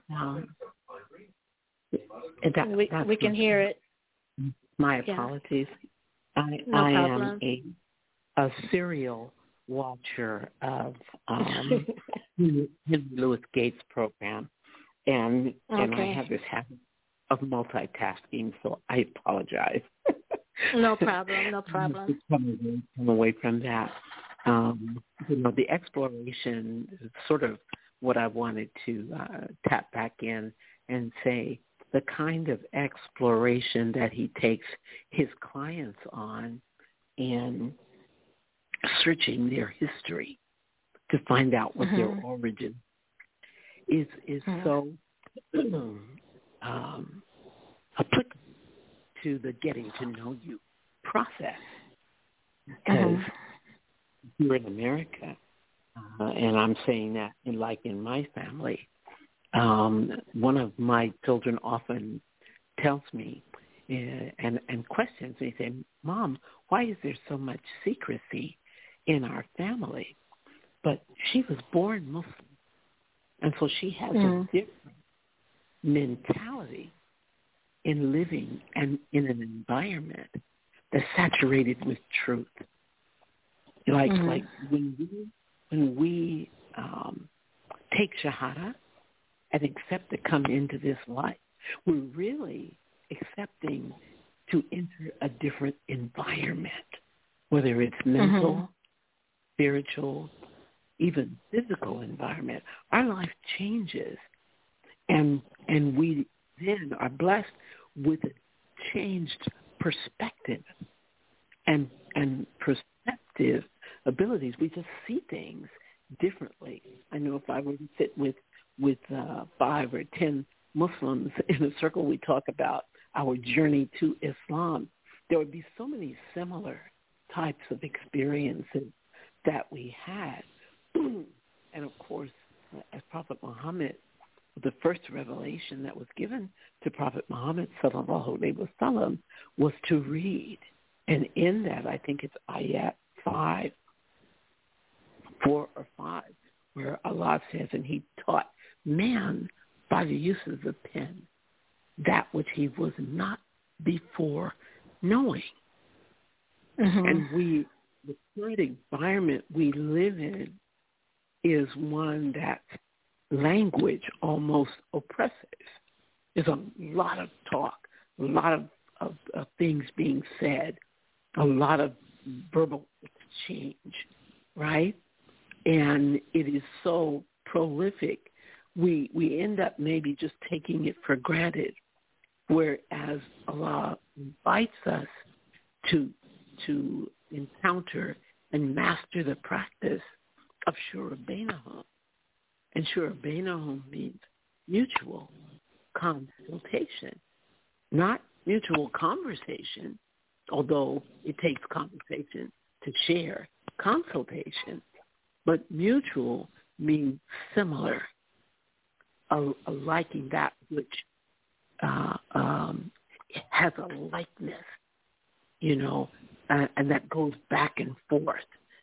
we can hear it. My apologies. No I problem. am a serial watcher of Henry Louis Gates' program, and I have this habit of multitasking, so I apologize. No problem. Come away from that. The exploration is sort of what I wanted to tap back in and say, the kind of exploration that he takes his clients on in searching their history to find out what their origin is so applicable to the getting to know you process. Because here in America, and I'm saying that in my family, one of my children often tells me and questions me, saying, "Mom, why is there so much secrecy in our family?" But she was born Muslim, and so she has a different mentality in living and in an environment that's saturated with truth. Like when we take Shahada and accept to come into this life, we're really accepting to enter a different environment, whether it's mental, spiritual, even physical environment. Our life changes, and we then are blessed with a changed perspective and perceptive abilities. We just see things differently. I know if I were to sit with 5 or 10 Muslims in a circle, we talk about our journey to Islam, there would be so many similar types of experiences that we had. And of course, as Prophet Muhammad, the first revelation that was given to Prophet Muhammad sallallahu alaihi wasallam was to read. And in that, I think it's ayat 4 or 5, where Allah says, and he taught man by the use of the pen that which he was not before knowing. And the current environment we live in is one that language almost oppressive. There's a lot of talk, a lot of things being said, a lot of verbal exchange, right? And it is so prolific, we end up maybe just taking it for granted, whereas Allah invites us to encounter and master the practice of Shura Bainahum. And Shura Bainahum means mutual consultation, not mutual conversation, although it takes conversation to share consultation. But mutual means similar, liking that which has a likeness, and that goes back and forth.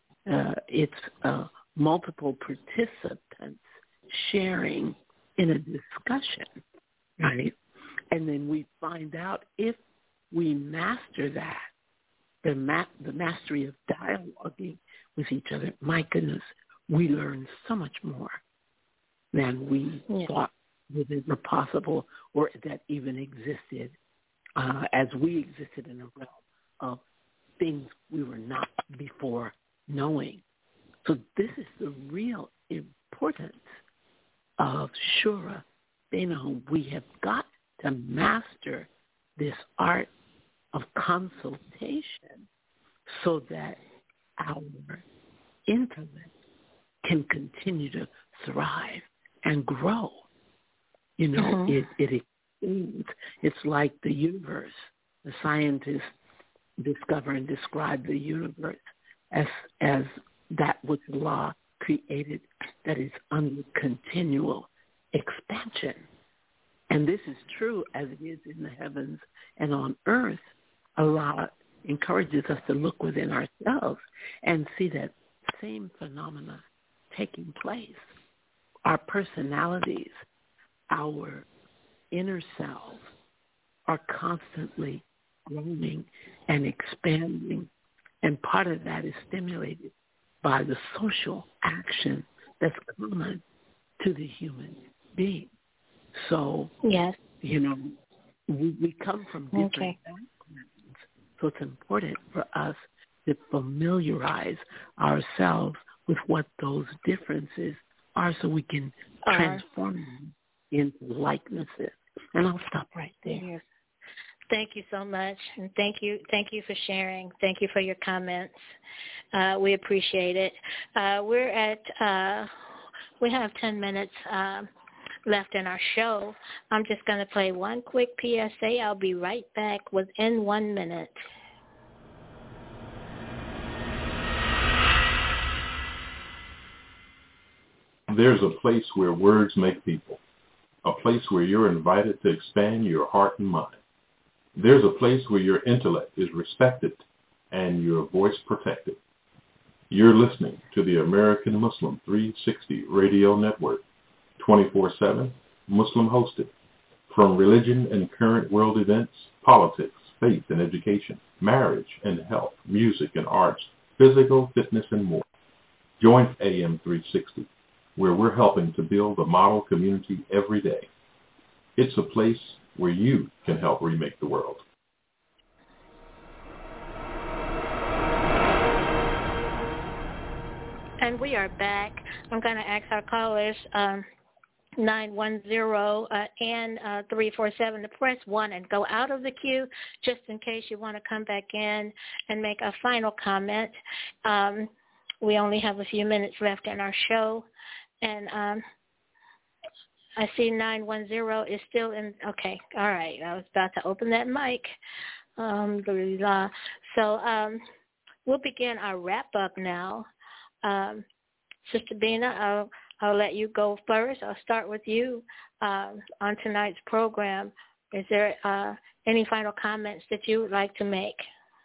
It's multiple participants sharing in a discussion, right? And then we find out if we master that, the mastery of dialoguing with each other, my goodness, we learn so much more than we thought was ever possible or that even existed, as we existed in a realm of things we were not before knowing. So this is the real importance of Shura Bainahum. We have got to master this art of consultation so that our intellect can continue to thrive and grow. It extends. It's like the universe. The scientists discover and describe the universe as that which Allah created that is under continual expansion. And this is true as it is in the heavens and on earth. Allah encourages us to look within ourselves and see that same phenomena taking place. Our personalities, our inner selves are constantly growing and expanding, and part of that is stimulated by the social action that's common to the human being. So, yes, we come from different backgrounds, so it's important for us to familiarize ourselves with what those differences are so we can transform them into likenesses. And I'll stop right there. Yes. Thank you so much, and thank you for sharing. Thank you for your comments. We appreciate it. We have 10 minutes left in our show. I'm just going to play one quick PSA. I'll be right back within 1 minute. There's a place where words make people, a place where you're invited to expand your heart and mind. There's a place where your intellect is respected and your voice protected. You're listening to the American Muslim 360 Radio Network, 24/7, Muslim hosted. From religion and current world events, politics, faith and education, marriage and health, music and arts, physical fitness and more. Join AM 360, where we're helping to build a model community every day. It's a place where you can help remake the world. And we are back. I'm going to ask our callers 910 and 347 to press 1 and go out of the queue just in case you want to come back in and make a final comment. We only have a few minutes left in our show. And I see 910 is still in. Okay, all right. I was about to open that mic. So we'll begin our wrap-up now. Sister Bina, I'll let you go first. I'll start with you on tonight's program. Is there any final comments that you would like to make?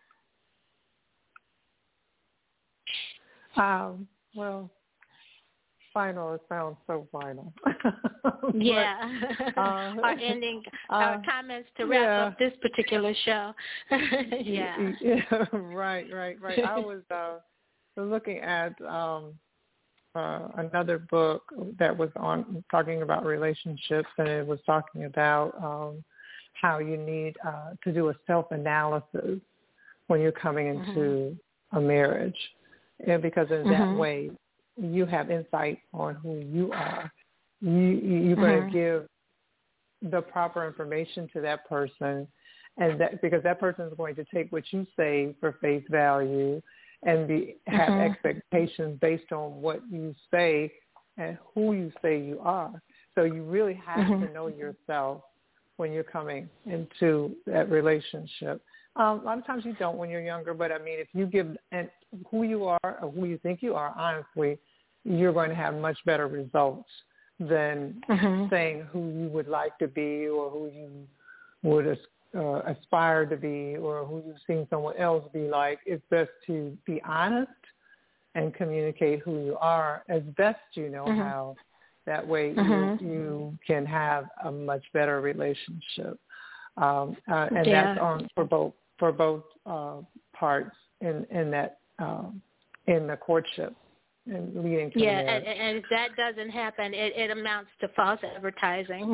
Well, final, it sounds so final. Yeah. Our ending, our comments to wrap up this particular show. Yeah. Right. I was looking at another book that was talking about relationships, and it was talking about how you need to do a self-analysis when you're coming into a marriage. And because in that way, you have insight on who you are. You're going to give the proper information to that person, and that because that person is going to take what you say for face value and have expectations based on what you say and who you say you are. So you really have to know yourself when you're coming into that relationship. A lot of times you don't when you're younger, but I mean, if you give who you are or who you think you are, honestly, you're going to have much better results than saying who you would like to be or who you would aspire to be or who you've seen someone else be like. It's best to be honest and communicate who you are as best you know how. That way you can have a much better relationship. And that's for both parts in that in the courtship and leading to marriage. And if that doesn't happen, it amounts to false advertising.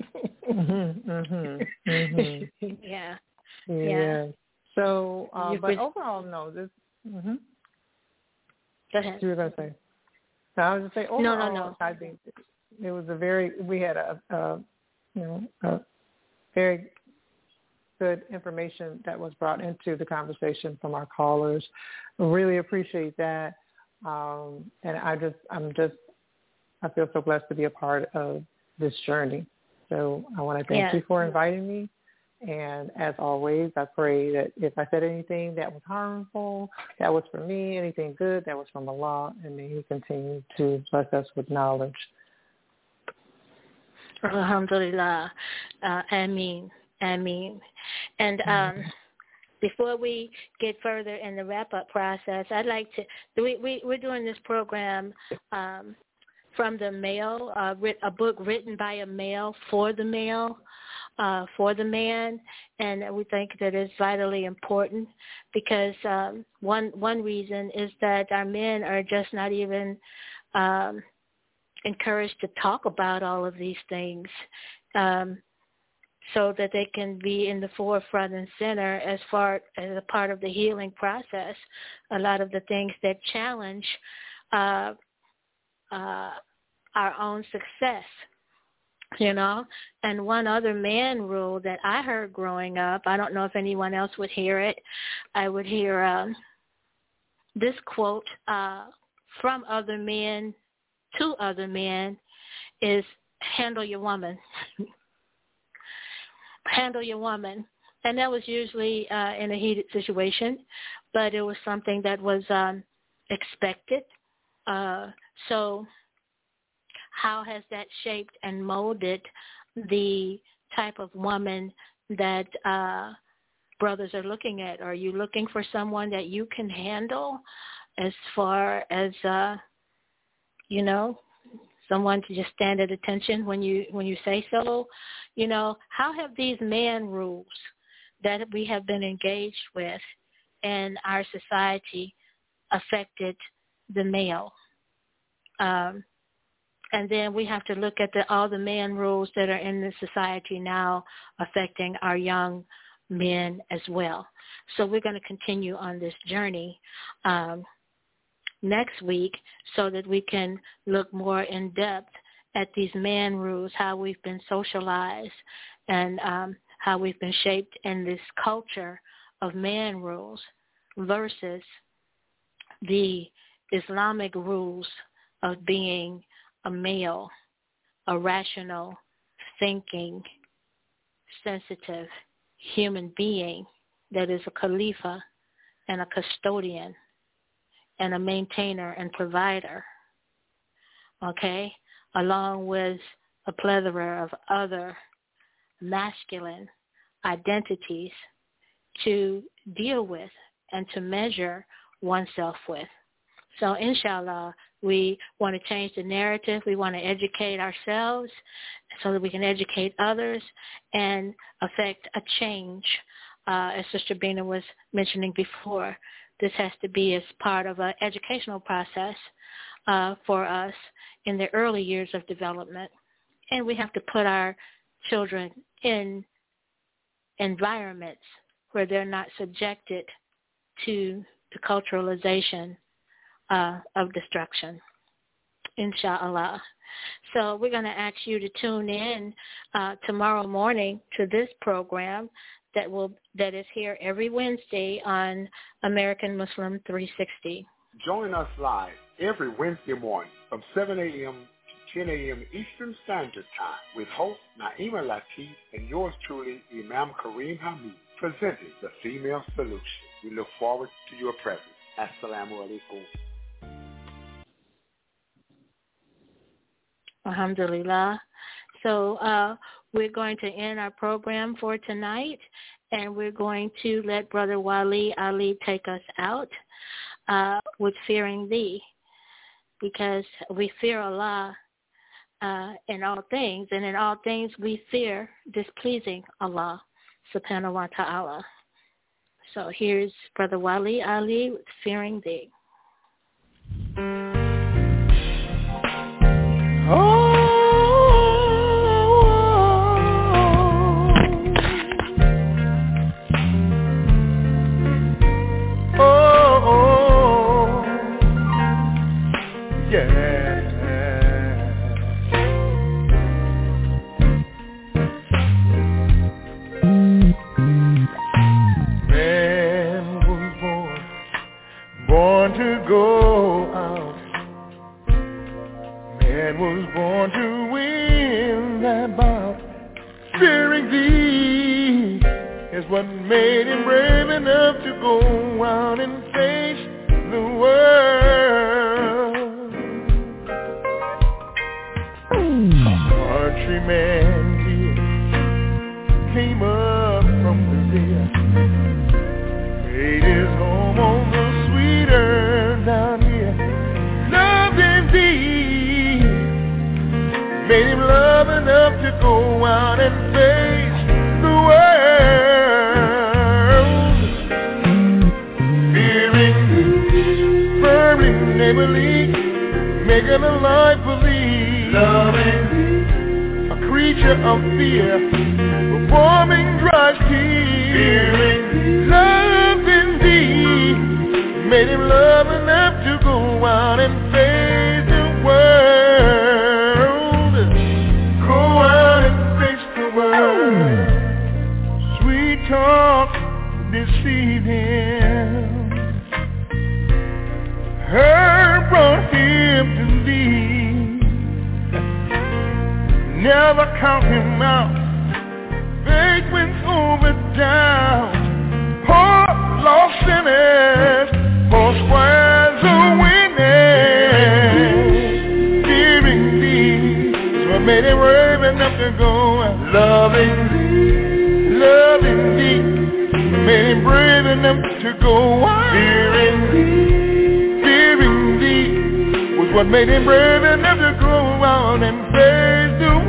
Yeah. So, but overall, no. This. Go ahead. You were going to say. So I was just saying. Overall, No. I think it was we had a very good information that was brought into the conversation from our callers. I really appreciate that. And I feel so blessed to be a part of this journey. So I want to thank you for inviting me. And as always, I pray that if I said anything that was harmful, that was from me, anything good, that was from Allah, and may He continue to bless us with knowledge. Alhamdulillah. Ameen. And before we get further in the wrap-up process, I'd like to, we're doing this program from the male, a book written by a male for the male, for the man, and we think that it's vitally important because one reason is that our men are just not even encouraged to talk about all of these things. So that they can be in the forefront and center as far as a part of the healing process. A lot of the things that challenge our own success, And one other man rule that I heard growing up, I don't know if anyone else would hear it, I would hear this quote from other men to other men is, handle your woman. Handle your woman. And that was usually in a heated situation, but it was something that was expected. So how has that shaped and molded the type of woman that brothers are looking at? Are you looking for someone that you can handle as far as, someone to just stand at attention when you say so? How have these man rules that we have been engaged with in our society affected the male? And then we have to look at all the man rules that are in the society now affecting our young men as well. So we're going to continue on this journey next week so that we can look more in depth at these man rules, how we've been socialized and how we've been shaped in this culture of man rules versus the Islamic rules of being a male, a rational, thinking, sensitive human being that is a Khalifa and a custodian and a maintainer and provider, okay, along with a plethora of other masculine identities to deal with and to measure oneself with. So inshallah, we want to change the narrative. We want to educate ourselves so that we can educate others and affect a change. As Sister Bina was mentioning before, this has to be as part of an educational process for us in the early years of development. And we have to put our children in environments where they're not subjected to the culturalization of destruction, inshallah. So we're going to ask you to tune in tomorrow morning to this program that is here every Wednesday on American Muslim 360. Join us live every Wednesday morning from 7 a.m. to 10 a.m. Eastern Standard Time with host Naima Latif and yours truly, Imam Kareem Hamid, presenting The Female Solution. We look forward to your presence. Assalamu alaikum. Alhamdulillah. So we're going to end our program for tonight, and we're going to let Brother Wali Ali take us out with fearing thee, because we fear Allah in all things, and in all things we fear displeasing Allah subhanahu wa ta'ala. So here's Brother Wali Ali with fearing thee. What made him brave enough to go out and face the world? A countryman here came up from the rear, made his home on the sweet earth down here. Love indeed made him love enough to go out and face the world. Making a life believe, loving a creature of fear, performing dry tears. Love indeed made him love enough to go out and face the world. Go out and face the world. Sweet talk deceived him. Her brought him to thee. Never count him out. Faith wins over down. Poor lost sinners, four squares are winning. Fearing thee is what made him brave enough to go. Loving thee made him brave enough to go. Fearing thee was what made him brave enough to go out and face the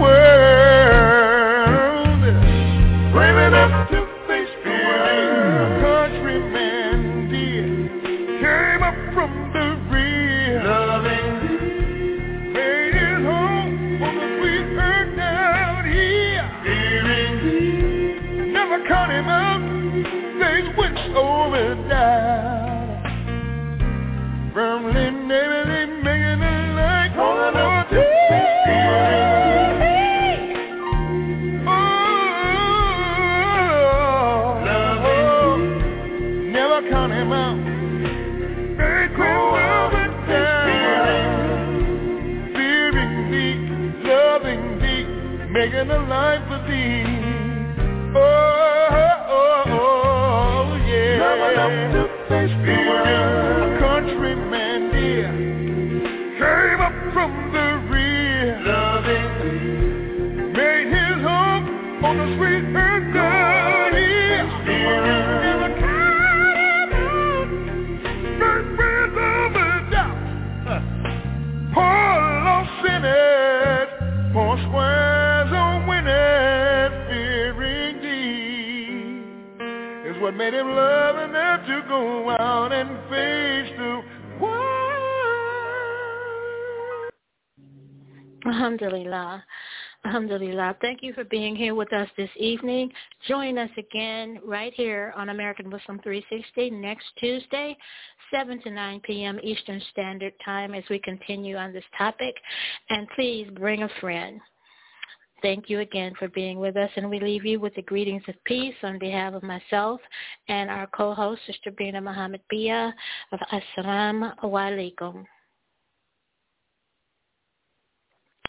world. Brave enough to face the world. A countryman dear came up from the rear, loving, made his home on the sweet earth down here. Fearing, never caught him out. Things went over down. Firmly, never making a light on the never count him out. Very quick over down. Fearing thee, loving making a life for thee. Oh, yeah. Loving up to face the world. Countryman, dear, came up from the rear. Loving, made his home on the sweet earth down here. In the cardamom, burnt with overdoubt. Poor lost sinners, poor squares on winning, fearing thee is what made him love enough to go out and face the world. Alhamdulillah. Alhamdulillah. Thank you for being here with us this evening. Join us again right here on American Muslim 360 next Tuesday, 7 to 9 p.m. Eastern Standard Time as we continue on this topic. And please bring a friend. Thank you again for being with us, and we leave you with the greetings of peace on behalf of myself and our co-host, Sister Brina Muhammad Bia, of Assalamu alaikum.